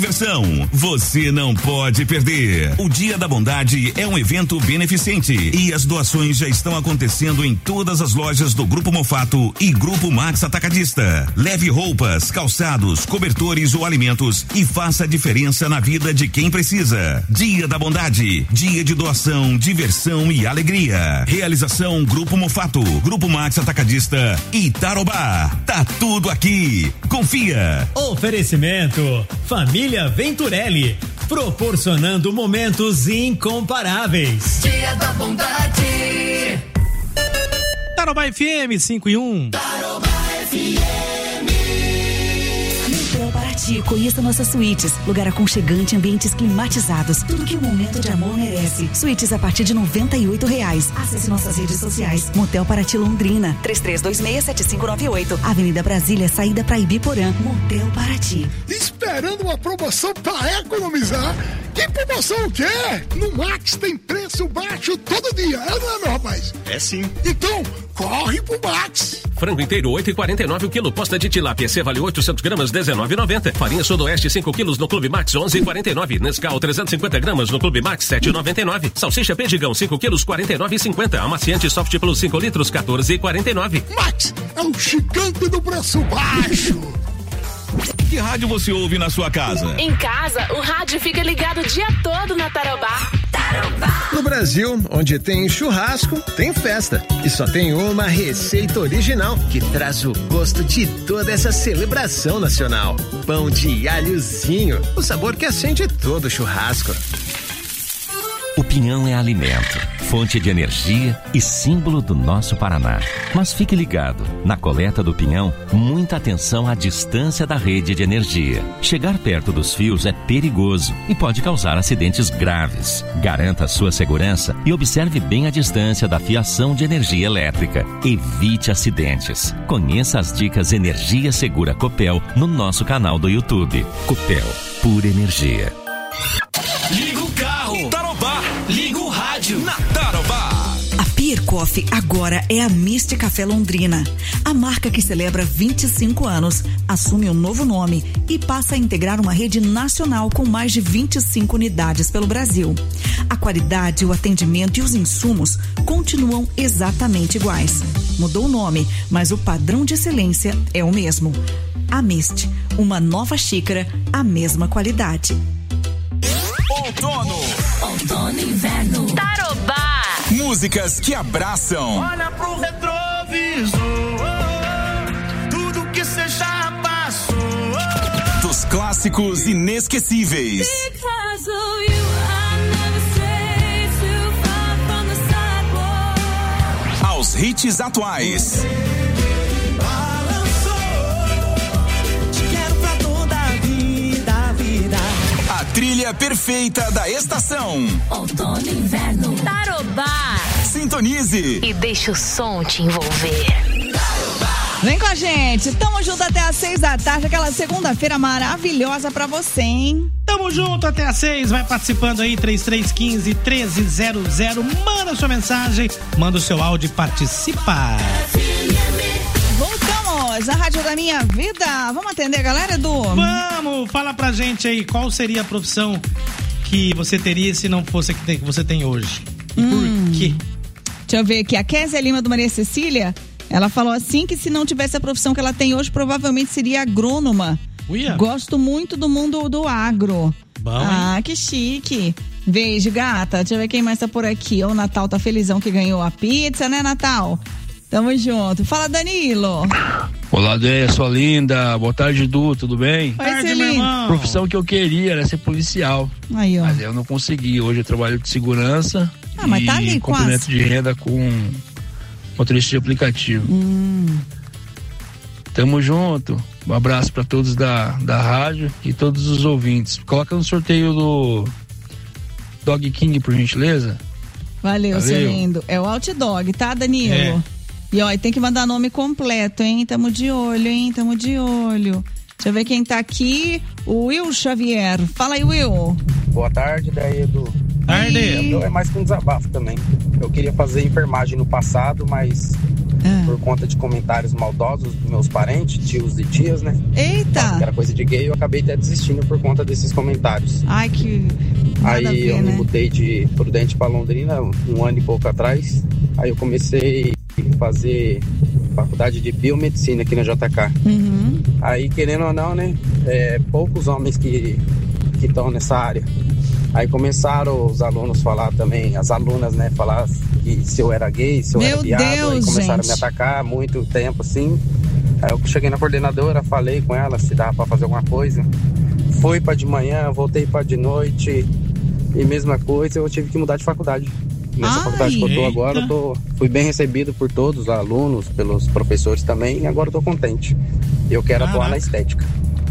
Versão, você não pode perder. O Dia da Bondade é um evento beneficente e as doações já estão acontecendo em todas as lojas do Grupo Mofato e Grupo Max Atacadista. Leve roupas, calçados, cobertores ou alimentos e faça a diferença na vida de quem precisa. Dia da Bondade, dia de doação, diversão e alegria. Realização Grupo Mofato, Grupo Max Atacadista e Tarobá. Tá tudo aqui. Confia. Oferecimento Família Venturelli, proporcionando momentos incomparáveis. Dia da Bondade. Tarobá FM 5-1. Tarobá FM. Motel Paraty, conheça nossas suítes. Lugar aconchegante, ambientes climatizados. Tudo que um momento de amor merece. Suítes a partir de R$98. Acesse nossas redes sociais. Motel Paraty Londrina, 33267598. Avenida Brasília, saída para Ibiporã. Motel Paraty. Esperando uma promoção para economizar? Que promoção o quê? No Max tem preço baixo todo dia, não é, meu rapaz? É sim. Então, corre pro Max. Frango inteiro, 8,49 o quilo. Posta de tilápia C vale 800 gramas, 19,90. Farinha Sudoeste, 5 quilos no Clube Max, 11,49. Nescau, 350 gramas no Clube Max, 7,99. Salsicha Perdigão, 5 quilos, 49,50. Amaciante Soft Plus, 5 litros, 14,49. Max é o gigante do preço baixo. Que rádio você ouve na sua casa? Em casa, o rádio fica ligado o dia todo na Tarobá. Tarobá. No Brasil, onde tem churrasco, tem festa. E só tem uma receita original que traz o gosto de toda essa celebração nacional. Pão de alhozinho, o sabor que acende todo churrasco. O pinhão é alimento, fonte de energia e símbolo do nosso Paraná. Mas fique ligado, na coleta do pinhão, muita atenção à distância da rede de energia. Chegar perto dos fios é perigoso e pode causar acidentes graves. Garanta a sua segurança e observe bem a distância da fiação de energia elétrica. Evite acidentes. Conheça as dicas Energia Segura Copel no nosso canal do YouTube. Copel, pura energia. Liga o carro. Tarobá. Liga o rádio. Na Tarobá. A Pier Coffee agora é a Mist Café Londrina. A marca que celebra 25 anos assume um novo nome e passa a integrar uma rede nacional com mais de 25 unidades pelo Brasil. A qualidade, o atendimento e os insumos continuam exatamente iguais. Mudou o nome, mas o padrão de excelência é o mesmo. A Mist, uma nova xícara, a mesma qualidade. Outono e inverno. Tarobá. Músicas que abraçam. Olha pro retrovisor, tudo que cê já passou. Dos clássicos inesquecíveis. Aos hits atuais. A trilha perfeita da estação. Outono e inverno. Tarobá. Sintonize. E deixa o som te envolver. Vem com a gente, tamo junto até às 6 da tarde, aquela segunda-feira maravilhosa pra você, hein? Tamo junto até às 6, vai participando aí, 3315-1300, manda sua mensagem, manda o seu áudio e participa. Voltamos, a Rádio da Minha Vida, vamos atender a galera, Edu? Vamos, fala pra gente aí, qual seria a profissão que você teria se não fosse a que você tem hoje? E por quê? Deixa eu ver aqui, a Kézia Lima do Maria Cecília, ela falou assim que se não tivesse a profissão que ela tem hoje, provavelmente seria agrônoma. Uia. Gosto muito do mundo do agro. Bom, ah, hein? Que chique. Beijo, gata. Deixa eu ver quem mais tá por aqui. O Natal tá felizão que ganhou a pizza, né, Natal? Tamo junto. Fala, Danilo. Olá, Déia, sua linda. Boa tarde, Edu, tudo bem? Oi, Celinho. A profissão que eu queria era ser policial. Aí, ó. Mas eu não consegui. Hoje eu trabalho de segurança. Ah, mas tá ali, complemento quase. de renda com motorista de aplicativo. Tamo junto. Um abraço pra todos da rádio e todos os ouvintes. Coloca no sorteio do Dog King, por gentileza. Valeu, seu lindo. É o Outdog, tá, Danilo? É. E ó, tem que mandar nome completo, hein? Tamo de olho, hein? Tamo de olho. Deixa eu ver quem tá aqui. O Will Xavier. Fala aí, Will. Boa tarde, daí, Edu. Tarde. É mais que um desabafo também. Eu queria fazer enfermagem no passado, mas por conta de comentários maldosos dos meus parentes, tios e tias, né? Eita! Que era coisa de gay, eu acabei até desistindo por conta desses comentários. Ai, que... Aí eu me mudei de Prudente para Londrina 1 ano e pouco atrás. Aí eu comecei a fazer faculdade de biomedicina aqui na JK. Aí, querendo ou não, né? Poucos homens que estão nessa área. Aí começaram os alunos falar também, as alunas, né? Falar que se eu era gay, se eu era viado. Aí começaram a me atacar muito tempo, assim. Aí eu cheguei na coordenadora, falei com ela se dava pra fazer alguma coisa. Fui pra de manhã, voltei pra de noite. E mesma coisa, eu tive que mudar de faculdade. Nessa faculdade que eu tô agora, fui bem recebido por todos os alunos, pelos professores também, e agora eu tô contente. Eu quero atuar na estética.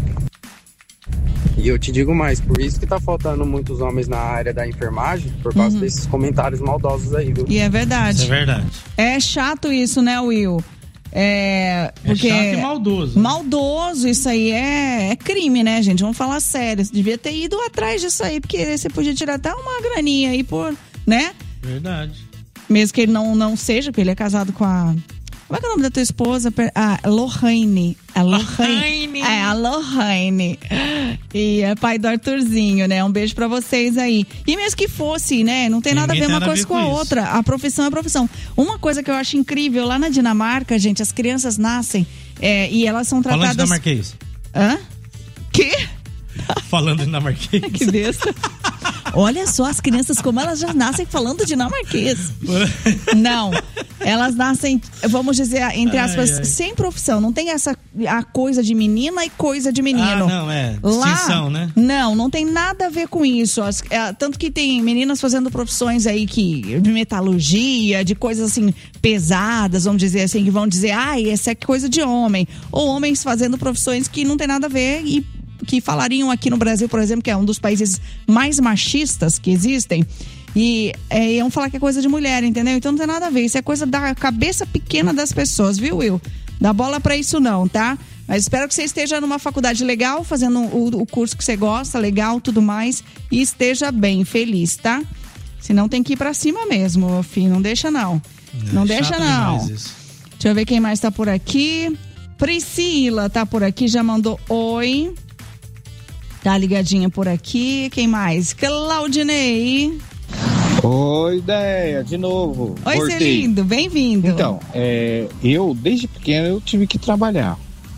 E eu te digo mais, por isso que tá faltando muitos homens na área da enfermagem, por causa desses comentários maldosos aí, viu? E é verdade. Isso é verdade. É chato isso, né, Will? Porque chato e maldoso. Maldoso, isso aí é crime, né, gente? Vamos falar sério. Você devia ter ido atrás disso aí, porque você podia tirar até uma graninha aí por, né? Verdade. Mesmo que ele não seja, porque ele é casado com a... Como é que é o nome da tua esposa? A Lohane. A Lohane. É, a Lohane. E é pai do Arthurzinho, né? Um beijo pra vocês aí. E mesmo que fosse, né? Não tem nada a ver uma coisa com a outra. A profissão é a profissão. Uma coisa que eu acho incrível, lá na Dinamarca, gente, as crianças nascem e elas são tratadas... Falando dinamarquês. Hã? Quê? Falando dinamarquês. Que besta. Olha só as crianças como elas já nascem falando dinamarquês. Não, elas nascem, vamos dizer, entre aspas, sem profissão. Não tem a coisa de menina e coisa de menino. Não, distinção, né? Não tem nada a ver com isso. Tanto que tem meninas fazendo profissões aí de metalurgia, de coisas assim pesadas, vamos dizer assim, que vão dizer, essa é coisa de homem. Ou homens fazendo profissões que não tem nada a ver e que falariam aqui no Brasil, por exemplo, que é um dos países mais machistas que existem, e iam falar que é coisa de mulher, entendeu? Então não tem nada a ver, isso é coisa da cabeça pequena das pessoas, viu, Will? Dá bola pra isso não, tá? Mas espero que você esteja numa faculdade legal, fazendo o curso que você gosta, legal, tudo mais, e esteja bem, feliz, tá? Senão tem que ir pra cima mesmo, meu filho, não deixa não. Não deixa não. Deixa eu ver quem mais tá por aqui. Priscila tá por aqui, já mandou oi. Tá ligadinha por aqui. Quem mais? Claudinei. Oi, Ideia, de novo. Oi, seu lindo, bem-vindo. Então, eu, desde pequeno, eu tive que trabalhar.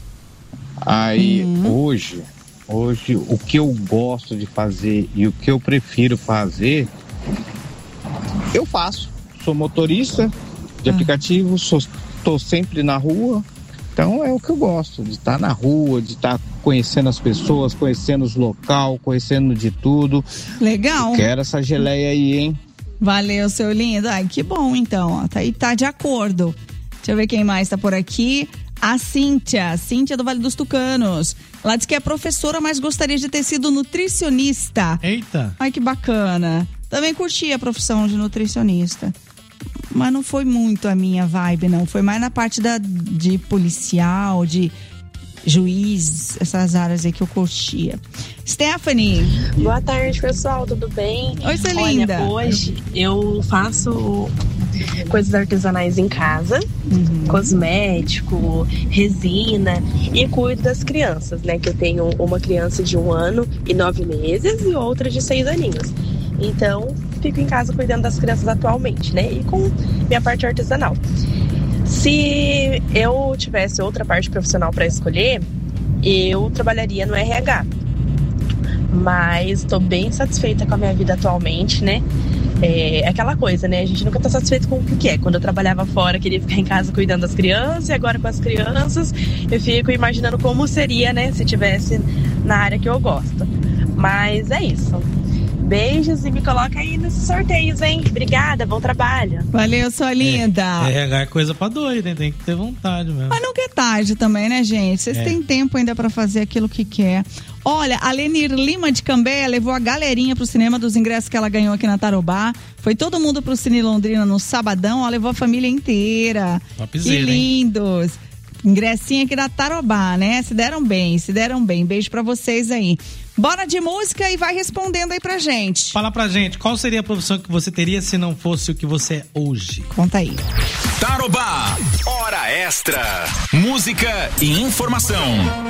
Aí, hoje, o que eu gosto de fazer e o que eu prefiro fazer, eu faço. Sou motorista de aplicativo, tô sempre na rua. Então é o que eu gosto, de estar na rua, de estar conhecendo as pessoas, conhecendo os locais, conhecendo de tudo. Legal. Eu quero essa geleia aí, hein? Valeu, seu lindo. Ai, que bom então. Tá de acordo. Deixa eu ver quem mais tá por aqui. A Cíntia do Vale dos Tucanos. Ela diz que é professora, mas gostaria de ter sido nutricionista. Eita. Ai, que bacana. Também curti a profissão de nutricionista. Mas não foi muito a minha vibe, não. Foi mais na parte de policial, de juiz, essas áreas aí que eu curtia. Stephanie. Boa tarde, pessoal. Tudo bem? Oi, você linda. Hoje eu faço coisas artesanais em casa, cosmético, resina, e cuido das crianças, né? Que eu tenho uma criança de 1 ano e 9 meses e outra de 6 aninhos. Então, fico em casa cuidando das crianças atualmente, né? E com minha parte artesanal. Se eu tivesse outra parte profissional para escolher, eu trabalharia no RH. Mas estou bem satisfeita com a minha vida atualmente, né? É aquela coisa, né? A gente nunca tá satisfeito com o que é. Quando eu trabalhava fora, queria ficar em casa cuidando das crianças, e agora com as crianças, eu fico imaginando como seria, né? Se tivesse na área que eu gosto. Mas é isso. Beijos e me coloca aí nesses sorteios, hein? Obrigada, bom trabalho. Valeu, sua linda. RH é coisa pra doido, hein? Tem que ter vontade mesmo. Mas nunca é tarde também, né, gente? Vocês têm tempo ainda pra fazer aquilo que quer. Olha, a Lenir Lima de Cambé levou a galerinha pro cinema dos ingressos que ela ganhou aqui na Tarobá. Foi todo mundo pro Cine Londrina no sabadão, ela levou a família inteira. Topzera, que lindos. Hein? Ingressinho aqui da Tarobá, né? Se deram bem. Beijo pra vocês aí. Bora de música e vai respondendo aí pra gente. Fala pra gente, qual seria a profissão que você teria se não fosse o que você é hoje? Conta aí. Tarobá, hora extra. Música e informação.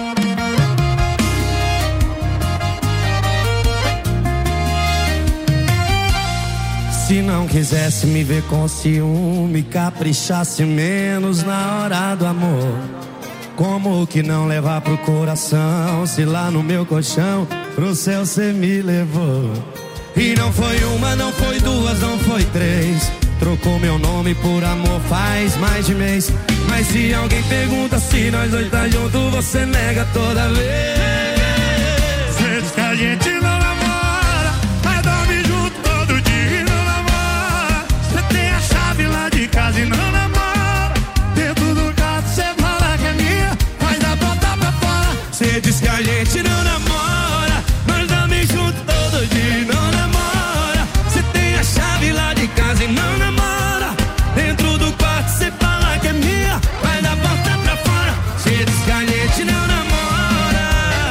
Se não quisesse me ver com ciúme, caprichasse menos na hora do amor. Como que não levar pro coração, se lá no meu colchão pro céu cê me levou? E não foi uma, não foi duas, não foi três. Trocou meu nome por amor faz mais de mês. Mas se alguém pergunta se nós dois tá junto, você nega toda vez. Cê diz que a gente não namora, mas dorme junto todo dia e não namora. Cê tem a chave lá de casa e não namora. Dentro do quarto cê fala que é minha, mas dá porta pra fora. Cê diz que a gente não namora, mas dorme junto todo dia e não namora. Cê tem a chave lá de casa e não namora. Dentro do quarto cê fala que é minha, mas dá porta pra fora. Cê diz que a gente não namora.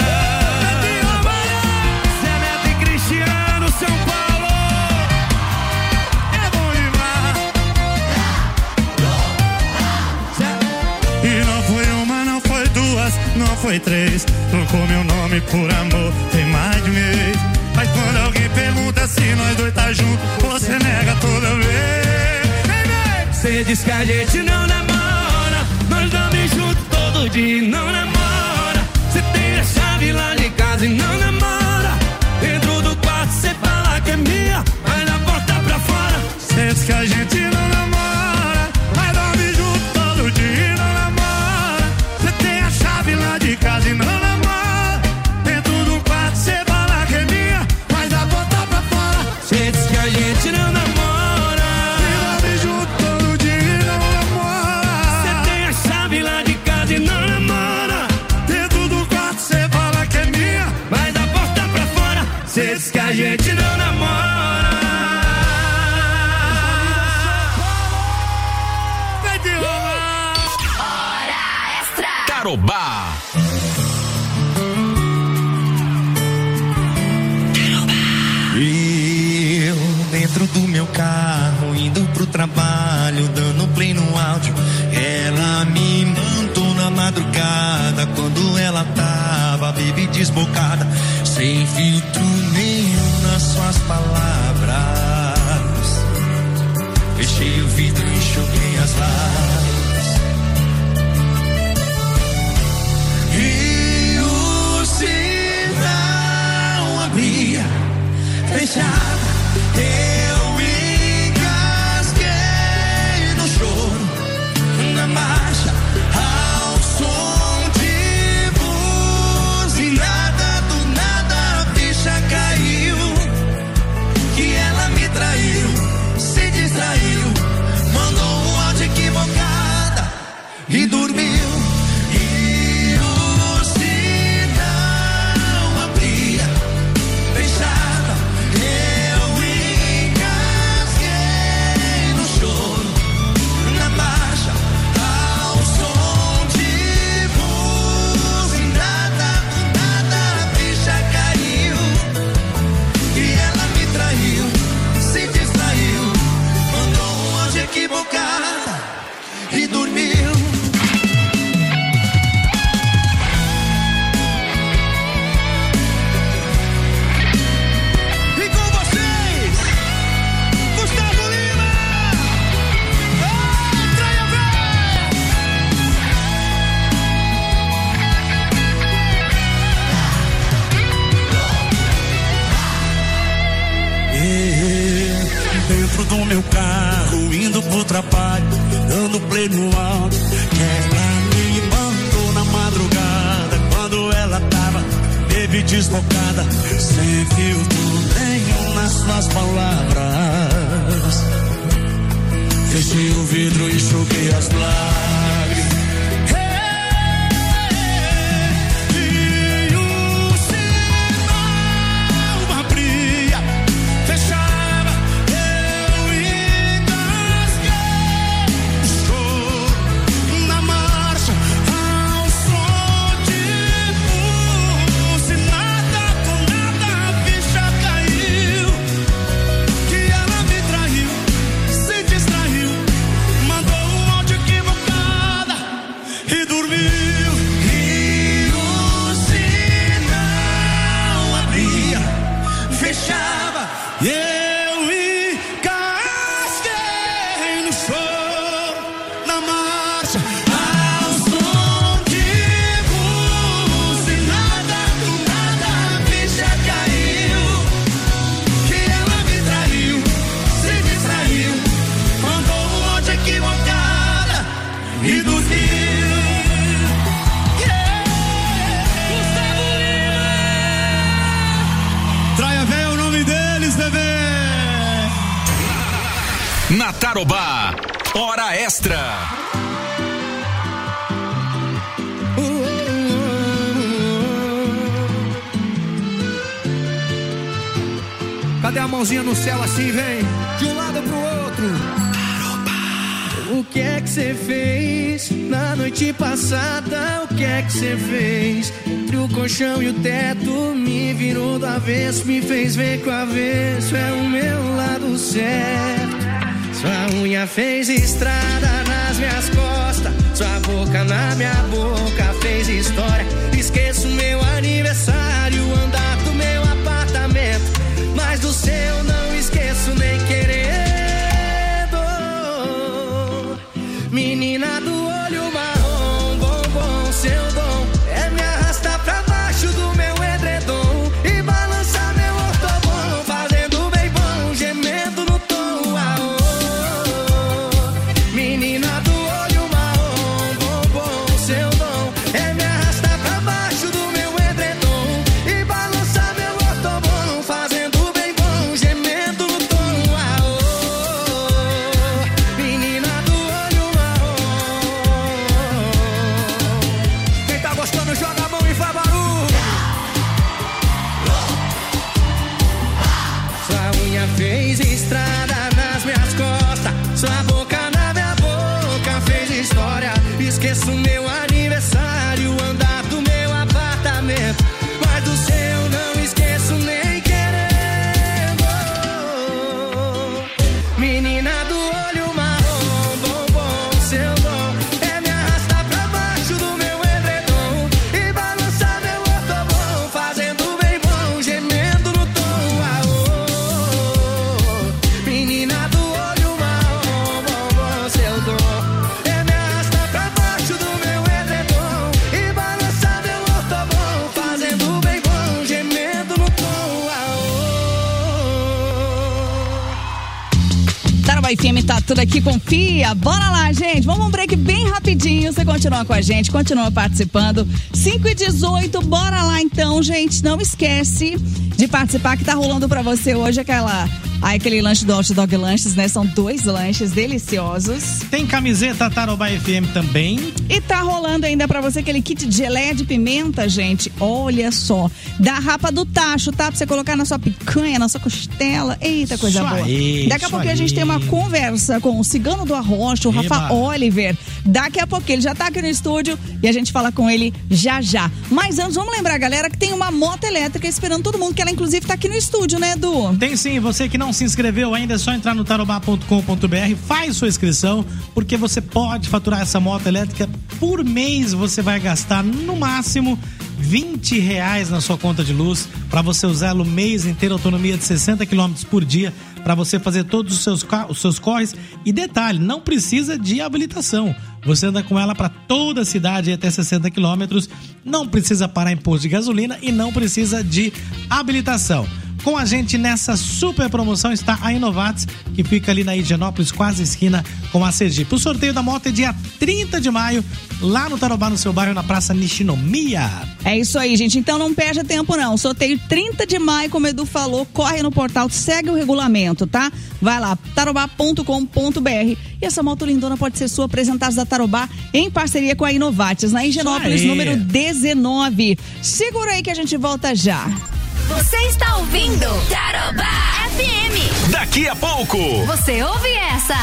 Zé Neto e Cristiano, São Paulo. É bom demais. E não foi uma, não foi duas, não foi três. Trocou meu nome por amor, tem mais de mês. Mas quando alguém pergunta se nós dois tá junto, você nega toda vez. Cê diz que a gente não namora, nós dormimos junto todo dia e não namora. Cê tem a chave lá de casa e não namora. Dentro do quarto cê fala que é minha, mas na porta pra fora. Cê diz que a gente não namora, mas dorme junto todo dia e não namora. Cê tem a chave lá de casa e não namora. Dentro do quarto cê fala que é minha, mas na porta pra fora. Cê diz que a gente não namora. Cê diz que a gente não namora. Vai de rolar. Hora extra. Tarobá. Eu dentro do meu carro, indo pro trabalho, dando play no áudio. Ela me mandou na madrugada, quando ela tava baby desbocada, sem filtro nenhum nas suas palavras. Fechei o vidro e enxuguei as lágrimas. E o sinal abria, fechava. Eu engasguei no choro, na marcha, ao som de buzinada. Do nada a ficha caiu, que ela me traiu, se distraiu, mandou um áudio equivocada e dormiu. E o sinal abria, fechava. Eu engasguei no choro, na marcha, ao som de buzinada. Do nada a ficha caiu, e ela me traiu, se distraiu, mandou um áudio equivocada e dormiu. E com vocês, Gustavo Lima. Traia dentro do meu carro, indo pro trabalho, dando play no áudio. Ela me mandou na madrugada, quando ela tava baby desbocada, sem filtro nenhum nas suas palavras. Fechei o vidro e enxuguei as lágrimas. E o sinal abria, fechava. Eu engasguei o choro, na marcha, ao som de buzinada. Com nada a ficha caiu, que ela me traiu, se distraiu, mandou um Traia Véia é o nome deles, bebê. Na Tarobá, hora extra. Cadê a mãozinha no céu assim, vem? De um lado pro outro. O que é que você fez na noite passada? O que é que você fez? Entre o colchão e o teto, me virou do avesso, me fez ver que o avesso é o meu lado certo. Sua unha fez estrada nas minhas costas, sua boca na minha boca fez história. Esqueço meu aniversário, o andar do meu apartamento, mas do seu não esqueço nem querendo. Menina do olho marrom, bombom, seu dom é me arrastar pra baixo do meu edredom e balançar meu ortobom, fazendo bem bom, gemendo no tom. Menina do olho marrom, bombom, seu dom é me arrastar pra baixo do meu edredom e balançar meu ortobom, fazendo bem bom, gemendo no tom. Menina do olho marrom, quem tá gostando joga a mão e faz barulho. Sua unha fez estrada nas minhas costas, sua boca na minha boca fez história. Esqueço meu aniversário, o andar do meu apartamento, mas do seu não esqueço nem querendo. Menina do olho marrom, bombom, seu dom é me arrastar pra baixo do meu edredom e balançar meu ortobom, fazendo bem bom, gemendo no tom. Menina do olho marrom, bombom, seu dom é me arrastar pra baixo do meu edredom e balançar meu ortobom, fazendo bem bom, gemendo no tom. Tarobá FM tá tudo aqui, confia. Bora lá, gente. Vamos um break bem rapidinho. Você continua com a gente, continua participando. 5h18, bora lá então, gente. Não esquece de participar que tá rolando pra você hoje aquele lanche do Hot Dog Lanches, né? São 2 lanches deliciosos. Tem camiseta Tarobá FM também. E tá rolando ainda pra você aquele kit de geleia de pimenta, gente. Olha só. Da Rapa do Tacho, tá? Pra você colocar na sua picanha, na sua costela. Eita, coisa Isso boa. aí, Daqui a pouquinho a gente tem uma conversa com o Cigano do Arrocho, o Rafa Oliver. Daqui a pouco ele já tá aqui no estúdio e a gente fala com ele já. Mas antes, vamos lembrar, galera, que tem uma moto elétrica esperando todo mundo, que ela inclusive tá aqui no estúdio, né, Edu? Tem sim, você que não se inscreveu ainda, é só entrar no tarobá.com.br, faz sua inscrição, porque você pode faturar essa moto elétrica por mês. Você vai gastar no máximo R$20 na sua conta de luz para você usar ela o mês inteiro, autonomia de 60 km por dia, para você fazer todos os seus corres. E detalhe, não precisa de habilitação. Você anda com ela para toda a cidade até 60 quilômetros, não precisa parar em posto de gasolina e não precisa de habilitação. Com a gente nessa super promoção está a Inovates, que fica ali na Higienópolis, quase esquina com a Sergipe. O sorteio da moto é dia 30 de maio, lá no Tarobá, no seu bairro, na Praça Nishinomiya. É isso aí, gente. Então não perde tempo, não. Sorteio 30 de maio, como o Edu falou, corre no portal, segue o regulamento, tá? Vai lá, tarobá.com.br. E essa moto lindona pode ser sua, apresentados da Tarobá, em parceria com a Inovates, na Higienópolis, número 19. Segura aí que a gente volta já. Você está ouvindo Tarobá FM. Daqui a pouco você ouve essa.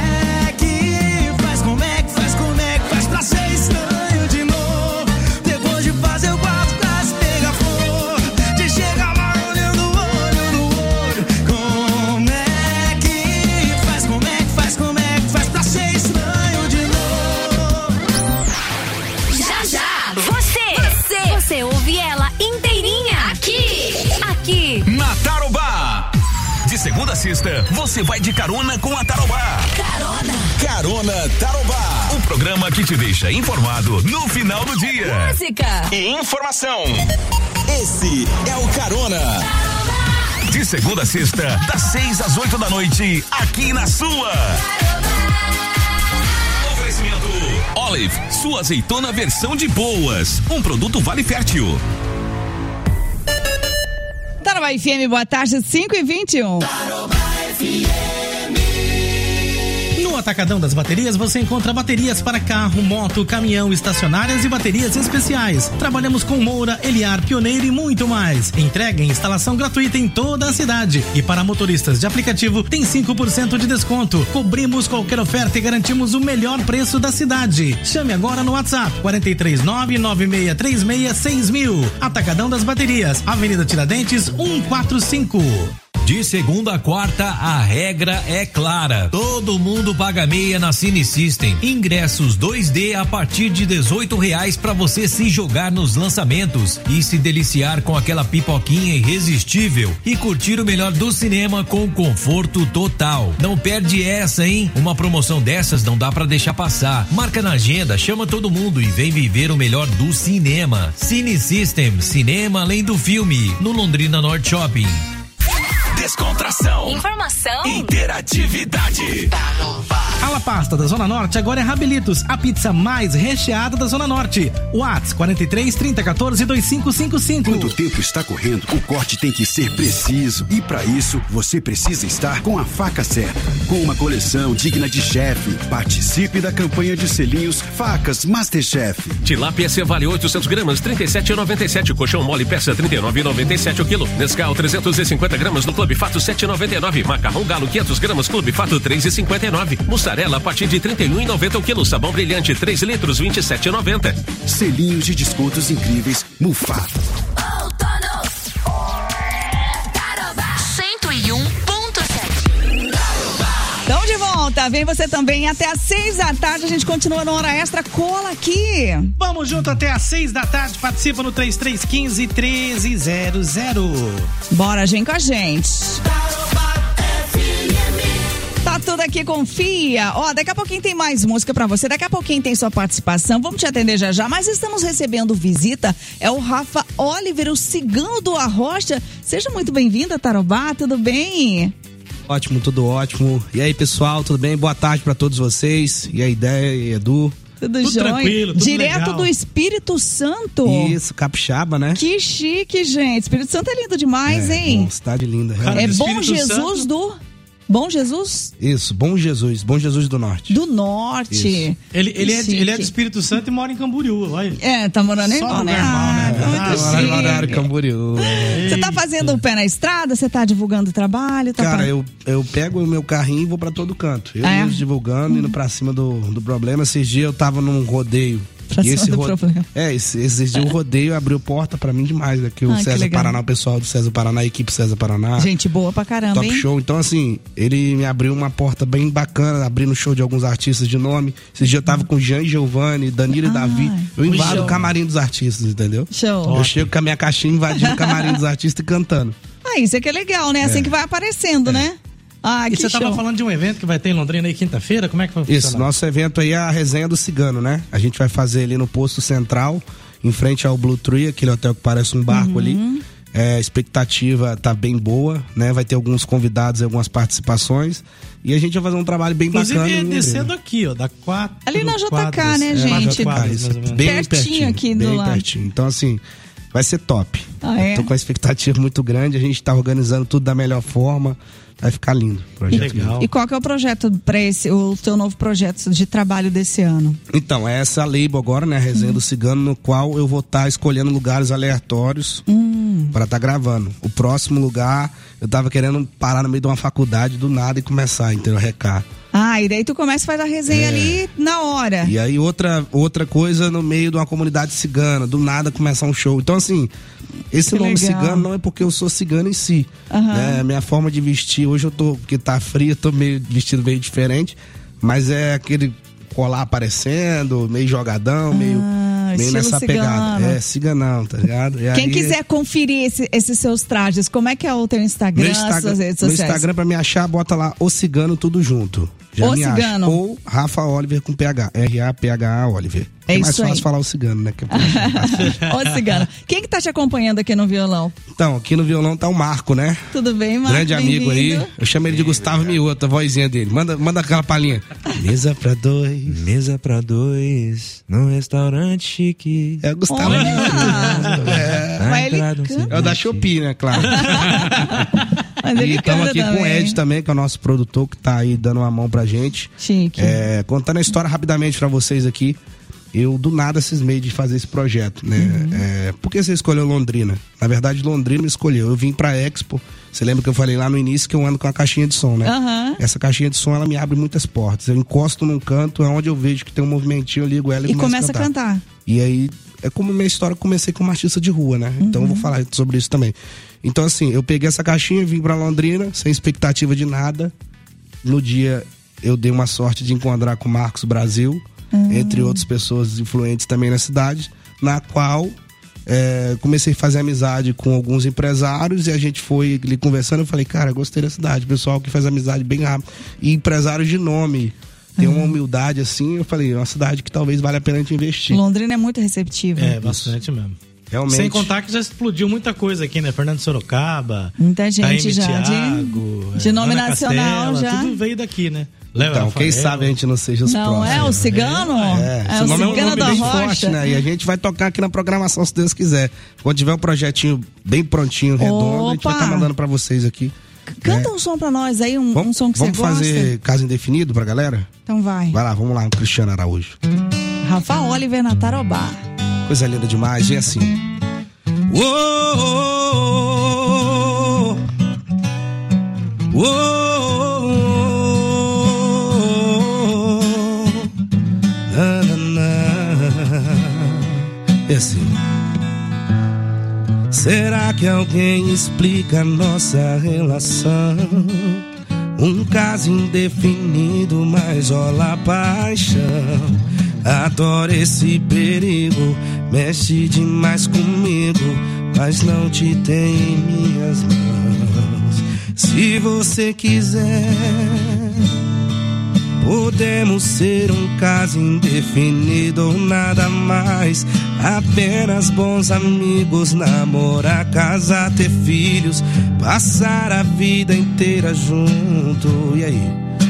Como é que faz pra ser estranho de novo? Depois de fazer o quarto pra se pegar flor, de chegar lá olhando olho no olho. Como é que faz pra ser estranho de novo? Já você ouve ela inteirinha aqui na Tarobá. De segunda a sexta, você vai de carona com a Tarobá. Carona Tarobá. O programa que te deixa informado no final do dia. Música e informação. Esse é o Carona. De segunda a sexta, das 6 às 8 da noite, aqui na sua. Oferecimento Olive, sua azeitona versão de boas. Um produto Vale Fértil. Tarobá FM, boa tarde, 5h21. No Atacadão das Baterias você encontra baterias para carro, moto, caminhão, estacionárias e baterias especiais. Trabalhamos com Moura, Eliar, Pioneiro e muito mais. Entrega e instalação gratuita em toda a cidade. E para motoristas de aplicativo tem 5% de desconto. Cobrimos qualquer oferta e garantimos o melhor preço da cidade. Chame agora no WhatsApp 439-9636-6000. Atacadão das Baterias, Avenida Tiradentes 145. De segunda a quarta, a regra é clara. Todo mundo paga meia na Cine System. Ingressos 2D a partir de R$18 para você se jogar nos lançamentos e se deliciar com aquela pipoquinha irresistível e curtir o melhor do cinema com conforto total. Não perde essa, hein? Uma promoção dessas não dá para deixar passar. Marca na agenda, chama todo mundo e vem viver o melhor do cinema. Cine System, cinema além do filme, no Londrina Norte Shopping. Descontração. Informação. Interatividade. A La Pasta da Zona Norte agora é Rabelitos, a pizza mais recheada da Zona Norte. Whats 43 30 14 2555. Quando o tempo está correndo, o corte tem que ser preciso. E para isso, você precisa estar com a faca certa. Com uma coleção digna de chefe. Participe da campanha de selinhos Facas Masterchef. Tilápia Cevale 800 gramas, 37,97. Colchão mole peça 39,97 o quilo. Nescau 350 gramas no Clube Fato 7,99. Macarrão Galo 500 gramas Clube Fato 3,59. Mussarela a partir de 31,90 o quilo. Sabão brilhante 3 litros 27,90. Selinhos de descontos incríveis Mufato. 101.7. Estamos de volta, vem você também até às 6 da tarde, a gente continua no Hora Extra, cola aqui. Vamos junto até às 6 da tarde, participa no 3315-1300. Bora, gente, com a gente. Tá tudo aqui, confia. Ó, daqui a pouquinho tem mais música pra você, daqui a pouquinho tem sua participação, vamos te atender já já, mas estamos recebendo visita, é o Rafa Oliver, o cigano do Arrocha. Seja muito bem-vinda, Tarobá, tudo bem? Ótimo, tudo ótimo. E aí, pessoal, tudo bem? Boa tarde pra todos vocês. E a ideia, e Edu? Tudo jóia. Tranquilo, tudo direto legal. do Espírito Santo. Isso, capixaba, né? Que chique, gente. Espírito Santo é lindo demais, hein? Bom, cidade linda. É Bom Espírito Jesus Santo. do... Bom Jesus? Isso, Bom Jesus do Norte. Do Norte. Isso. Ele é do Espírito Santo e mora em Camboriú, olha. É, tá morando em Só Balneário. lugar mal, né? Muito chique. Balneário Camboriú. Você tá fazendo o pé na estrada? Você tá divulgando o trabalho? Tá Cara, eu pego o meu carrinho e vou pra todo canto. Eu mesmo divulgando, indo pra cima do problema. Esses dias eu tava num rodeio. Pra e cima do problema. Esses dias o rodeio abriu porta pra mim demais. Aqui o César Paraná, o pessoal do César Paraná, a equipe César Paraná. Gente boa pra caramba, Top hein? show. Então, assim, ele me abriu uma porta bem bacana, abrindo show de alguns artistas de nome. Esses dias eu tava com Jean e Giovanni, Danilo e Davi. Eu invado o camarim dos artistas, entendeu? Show. Eu chego com a minha caixinha invadindo o camarim dos artistas e cantando. Ah, isso é que é legal, né? Assim que vai aparecendo, né? Ah, E que você show. tava falando de um evento que vai ter em Londrina aí quinta-feira? Como é que vai funcionar? Isso, nosso evento aí é a resenha do cigano, né? A gente vai fazer ali no posto central, em frente ao Blue Tree, aquele hotel que parece um barco ali. A expectativa tá bem boa, né? Vai ter alguns convidados, algumas participações. E a gente vai fazer um trabalho bem Inclusive, bacana. Inclusive, descendo aqui, ó, da 4 Ali na JK, quadras. né, Na gente? JK, Isso, mais ou menos. bem Pertinho aqui do bem lado. pertinho. Então, assim, vai ser top. Ah, é? Tô com uma expectativa muito grande, a gente tá organizando tudo da melhor forma. Vai ficar lindo. Legal. E qual que é o projeto para o teu novo projeto de trabalho desse ano? Então, é essa label agora, né? A resenha do cigano, no qual eu vou estar escolhendo lugares aleatórios para estar gravando. O próximo lugar, eu tava querendo parar no meio de uma faculdade do nada e começar, entendeu? Recar. Ah, e daí tu começa a fazer a resenha ali na hora. E aí outra coisa no meio de uma comunidade cigana, do nada começar um show. Então, assim, esse Que nome legal. cigano não é porque eu sou cigano em si. Né? Minha forma de vestir, hoje eu tô, porque tá frio, eu tô vestido meio diferente, mas é aquele colar aparecendo, meio jogadão, meio nessa cigano. pegada. É, ciganão, tá ligado? E Quem aí, quiser conferir esses seus trajes, como é que é o teu Instagram, suas redes no sociais? Instagram, pra me achar, bota lá O Cigano tudo junto. Já O me acha. Cigano. Ou Rafa Oliver com PH. R-A-P-H-A Oliver. É mais isso fácil aí. falar o cigano, né? Ô, cigano. Quem que tá te acompanhando aqui no violão? Então, aqui no violão tá o Marco, né? Tudo bem, Marco? Grande amigo aí. Bem-vindo. Eu chamo ele de Gustavo Mioto, a vozinha dele. Manda aquela palhinha. Mesa pra dois. Mesa pra dois, num restaurante chique. É o Gustavo Olha! Mioto. ele canta. É o da Shopee, né, claro. Mas ele e estamos aqui também. com o Ed também, que é o nosso produtor, que tá aí dando uma mão pra gente. Chique. Contando a história rapidamente pra vocês aqui. Eu, do nada, cismei de fazer esse projeto, né? Por que você escolheu Londrina? Na verdade, Londrina me escolheu. Eu vim pra Expo. Você lembra que eu falei lá no início que eu ando com a caixinha de som, né? Essa caixinha de som, ela me abre muitas portas. Eu encosto num canto, é onde eu vejo que tem um movimentinho, eu ligo ela e começa a cantar. E aí, é como minha história, eu comecei como artista de rua, né? Então eu vou falar sobre isso também. Então assim, eu peguei essa caixinha, vim pra Londrina, sem expectativa de nada. No dia, eu dei uma sorte de encontrar com o Marcos Brasil, entre outras pessoas influentes também na cidade, na qual comecei a fazer amizade com alguns empresários e a gente foi ali conversando. Eu falei, cara, gostei da cidade, pessoal que faz amizade bem rápido. E empresários de nome, tem uma humildade assim. Eu falei, é uma cidade que talvez valha a pena a gente investir. Londrina é muito receptiva. Bastante mesmo. Realmente. Sem contar que já explodiu muita coisa aqui, né? Fernando Sorocaba, muita gente já Thiago, de nome Ana nacional. Castela, já tudo veio daqui, né? Então, quem sabe a gente não seja os próximos. Não é o Cigano? É o nome Cigano é um nome da bem Rocha. forte, né? E a gente vai tocar aqui na programação, se Deus quiser. Quando tiver um projetinho bem prontinho, redondo, a gente vai estar mandando pra vocês aqui. Canta um som pra nós aí, um som que você gosta. Vamos fazer Caso Indefinido pra galera? Então vai. Vai lá, vamos lá, um Cristiano Araújo. Rafa Oliver na Tarobá. Coisa linda demais, e assim. E assim. Será que alguém explica nossa relação? Um caso indefinido, mas rola paixão. Adoro esse perigo, mexe demais comigo, mas não te tenho em minhas mãos. Se você quiser, podemos ser um caso indefinido ou nada mais. Apenas bons amigos, namorar, casar, ter filhos, passar a vida inteira junto. E aí?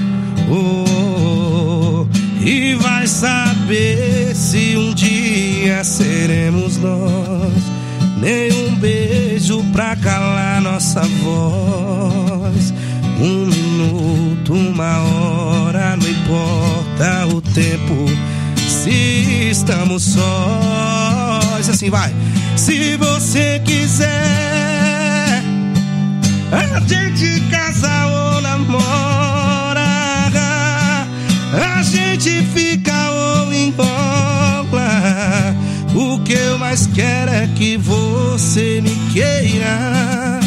E vai saber se um dia seremos nós. Nem um beijo pra calar nossa voz. Um minuto, uma hora, não importa o tempo, se estamos sós. Assim vai. Se você quiser, a gente casa ou namora, a gente fica ou enrola. O que eu mais quero é que você me queira.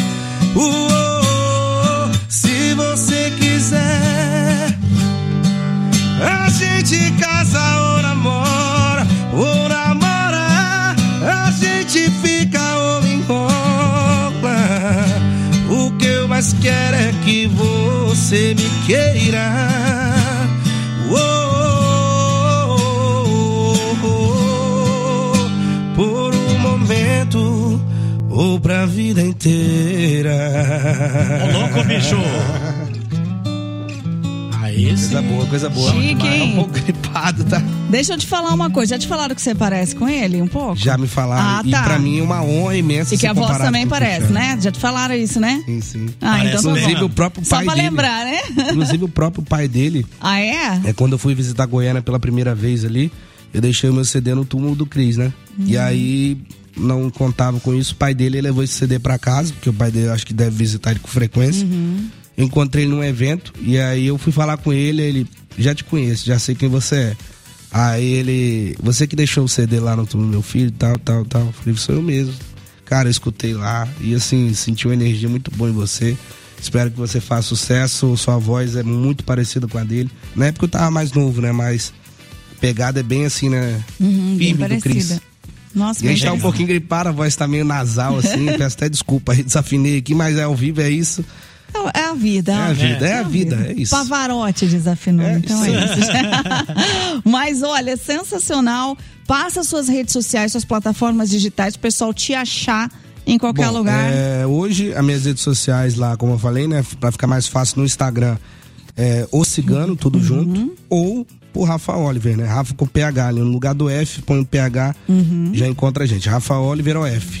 Se você quiser, a gente casa ou namora, a gente fica ou enrola. O que eu mais quero é que você me queira. Por um momento ou pra vida inteira. Ô louco, bicho! Aí sim. Coisa boa. Chique, hein? Um pouco gripado, tá? Deixa eu te falar uma coisa. Já te falaram que você parece com ele um pouco? Já me falaram. E pra mim é uma honra imensa. E que a voz também parece, né? Já te falaram isso, né? Sim. Então tá inclusive bom. O próprio pai dele. Só pra lembrar, né? Inclusive o próprio pai dele. Ah, é? É quando eu fui visitar Goiânia pela primeira vez ali, eu deixei o meu CD no túmulo do Cris, né? E aí não contava com isso. O pai dele levou esse CD pra casa, porque o pai dele acho que deve visitar ele com frequência. Eu encontrei ele num evento e aí eu fui falar com ele, já te conheço, já sei quem você é. Aí ele, você que deixou o CD lá no túmulo do meu filho, tal. Eu falei, sou eu mesmo. Cara, eu escutei lá e assim, senti uma energia muito boa em você. Espero que você faça sucesso, sua voz é muito parecida com a dele. Na época eu tava mais novo, né, mas a pegada é bem assim, né, firme do Cris. Nossa, e a gente tá um pouquinho gripado, a voz tá meio nasal assim, peço até desculpa, desafinei aqui, mas ao vivo é isso. É a vida. É a vida, é isso. Pavarotti desafinou, então é isso. Mas olha, sensacional. Passa suas redes sociais, suas plataformas digitais, o pessoal te achar em qualquer lugar. Hoje, as minhas redes sociais lá, como eu falei, né, pra ficar mais fácil no Instagram, O Cigano, tudo junto, ou por Rafa Oliver, né? Rafa com PH, ali no lugar do F, põe o PH, já encontra a gente. Rafa Oliver OF.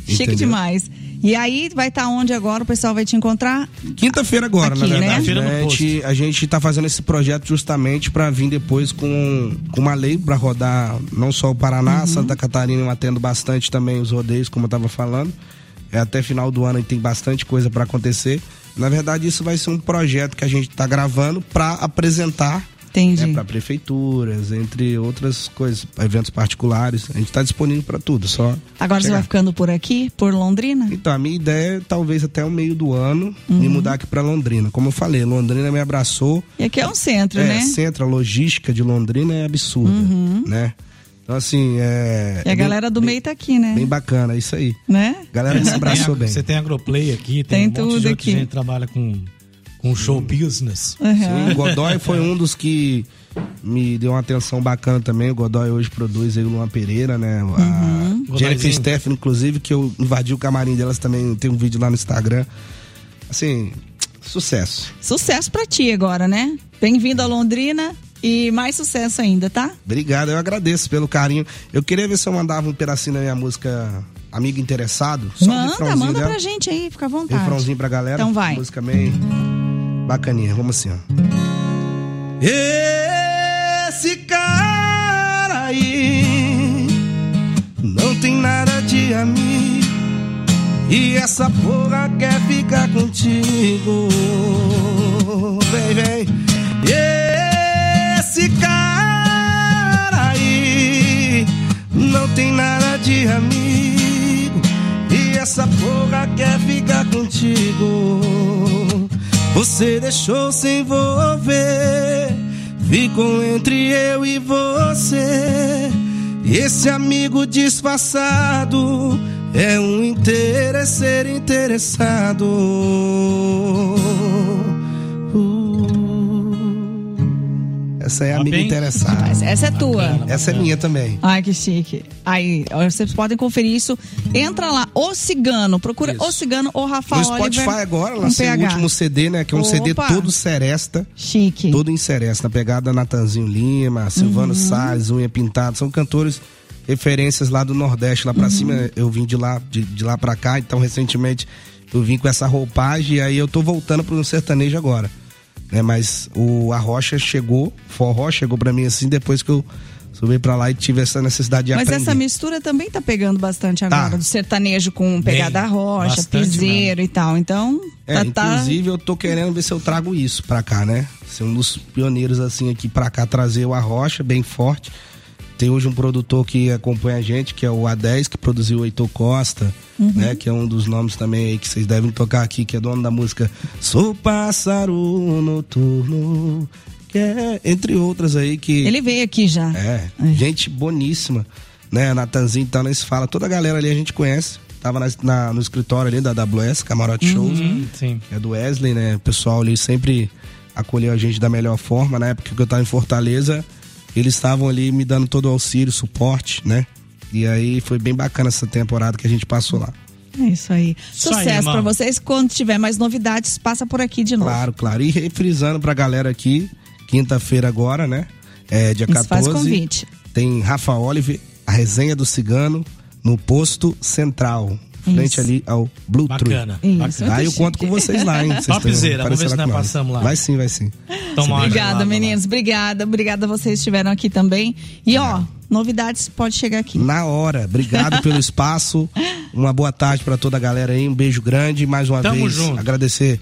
Chique Entendeu? demais. E aí, vai estar onde agora? O pessoal vai te encontrar? Quinta-feira agora, aqui, na verdade. né? A gente tá fazendo esse projeto justamente para vir depois com uma lei para rodar não só o Paraná, Santa Catarina, atendo bastante também os rodeios, como eu tava falando. Até final do ano tem bastante coisa para acontecer. Na verdade, isso vai ser um projeto que a gente tá gravando para apresentar. Entendi. Para prefeituras, entre outras coisas, eventos particulares. A gente está disponível para tudo, só Agora chegar. você vai ficando por aqui, por Londrina? Então, a minha ideia é talvez até o meio do ano me mudar aqui para Londrina. Como eu falei, Londrina me abraçou. E aqui é um centro, né? Centro, a logística de Londrina é absurda, né? Então, assim, E a galera do meio tá aqui, né? Bem bacana, isso aí. Né? A galera me abraçou bem. Você tem Agroplay aqui, Tem um monte tudo de aqui. gente que trabalha com show business. Sim, o Godoy foi um dos que me deu uma atenção bacana também. O Godoy hoje produz aí o Luan Pereira, né? A Jennifer Stephanie, inclusive, que eu invadi o camarim delas também, tem um vídeo lá no Instagram. Assim, sucesso. Sucesso pra ti agora, né? Bem-vindo a Londrina e mais sucesso ainda, tá? Obrigado, eu agradeço pelo carinho. Eu queria ver se eu mandava um pedacinho da minha música Amigo Interessado. Só Manda dela. Pra gente aí, fica à vontade. Refrãozinho pra galera. Então vai. Música bem bacaninha, vamos assim, ó. Esse cara aí não tem nada de amigo e essa porra quer ficar contigo. Vem, vem. Esse cara aí não tem nada de amigo e essa porra quer ficar contigo. Você deixou se envolver, ficou entre eu e você. Esse amigo disfarçado é um interesseiro interessado. Essa é a amiga interessada. Mas essa é tua. Essa é minha também. Ai, que chique. Aí, vocês podem conferir isso. Entra lá, O Cigano. Procura O Cigano ou Rafa No Oliver. Spotify agora, lancei o último CD, né? Que é um CD todo seresta. Chique. Todo em seresta. Na pegada Natanzinho Lima, Silvano Salles, Unha Pintada. São cantores referências lá do Nordeste, lá pra cima. Eu vim de lá pra cá. Então, recentemente, eu vim com essa roupagem. E aí eu tô voltando pro sertanejo agora. Mas a Rocha chegou, forró chegou pra mim assim, depois que eu subi pra lá e tive essa necessidade de aprender. Mas essa mistura também tá pegando bastante agora, do sertanejo com pegada rocha, piseiro e tal, então... Inclusive eu tô querendo ver se eu trago isso pra cá, né? Ser um dos pioneiros assim aqui pra cá, trazer o Arrocha bem forte. Tem hoje um produtor que acompanha a gente, que é o A10, que produziu o Heitor Costa, né? Que é um dos nomes também aí que vocês devem tocar aqui, que é dono da música Sou Pássaro Noturno, que é, entre outras aí que... Ele veio aqui já. Gente boníssima, né? Natanzinho tá nesse fala, toda a galera ali a gente conhece. Tava no escritório ali da AWS, Camarote Shows, sim. É do Wesley, né? O pessoal ali sempre acolheu a gente da melhor forma. Na época que eu tava em Fortaleza, eles estavam ali me dando todo o auxílio, suporte, né? E aí foi bem bacana essa temporada que a gente passou lá. É isso aí. Sucesso pra vocês. Quando tiver mais novidades, passa por aqui de novo. Claro, claro. E refrisando pra galera aqui, quinta-feira agora, né? Dia 14. Faz convite. Tem Rafa Oliver, a resenha do Cigano, no Posto Central. Frente ali ao Blue Tree. Bacana. Aí eu conto com vocês lá, hein? Topzera, vamos ver se nós passamos lá. Vai sim, vai sim. Obrigada, meninos. Obrigada a vocês que estiveram aqui também. E novidades, pode chegar aqui. Na hora. Obrigado pelo espaço. Uma boa tarde pra toda a galera aí. Um beijo grande. Mais uma vez, junto. agradecer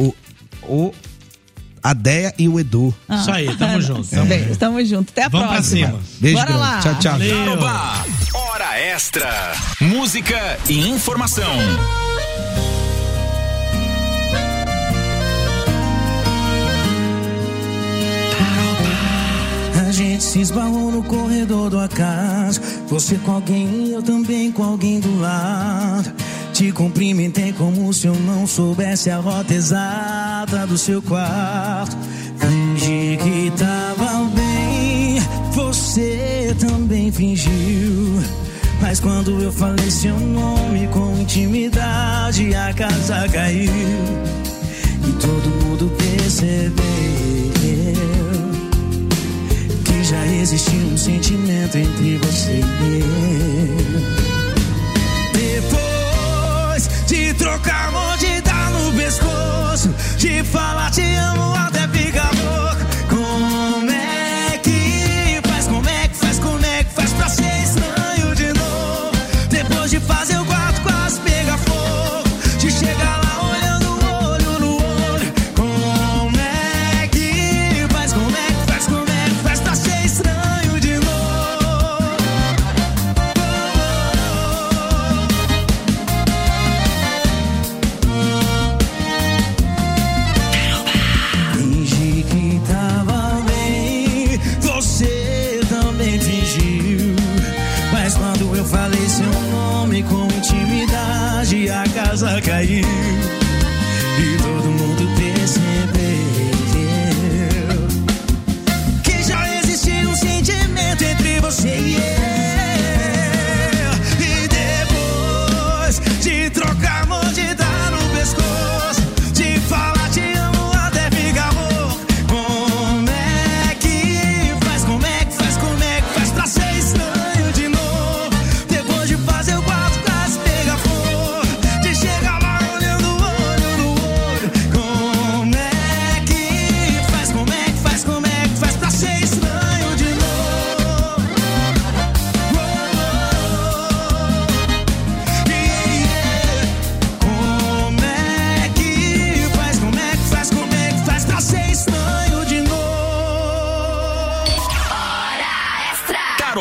a Deia e o Edu. Isso aí, tamo junto. Tamo junto. Até a Vamos próxima. pra cima. Beijo Bora grande. lá. Tchau, tchau. Tarobá, hora extra. Música e informação. A gente se esbarrou no corredor do acaso. Você com alguém, eu também com alguém do lado. Te cumprimentei como se eu não soubesse a rota exata do seu quarto. Fingi que tava bem, você também fingiu. Mas quando eu falei seu nome com intimidade, a casa caiu. E todo mundo percebeu que já existia um sentimento entre você e eu. Depois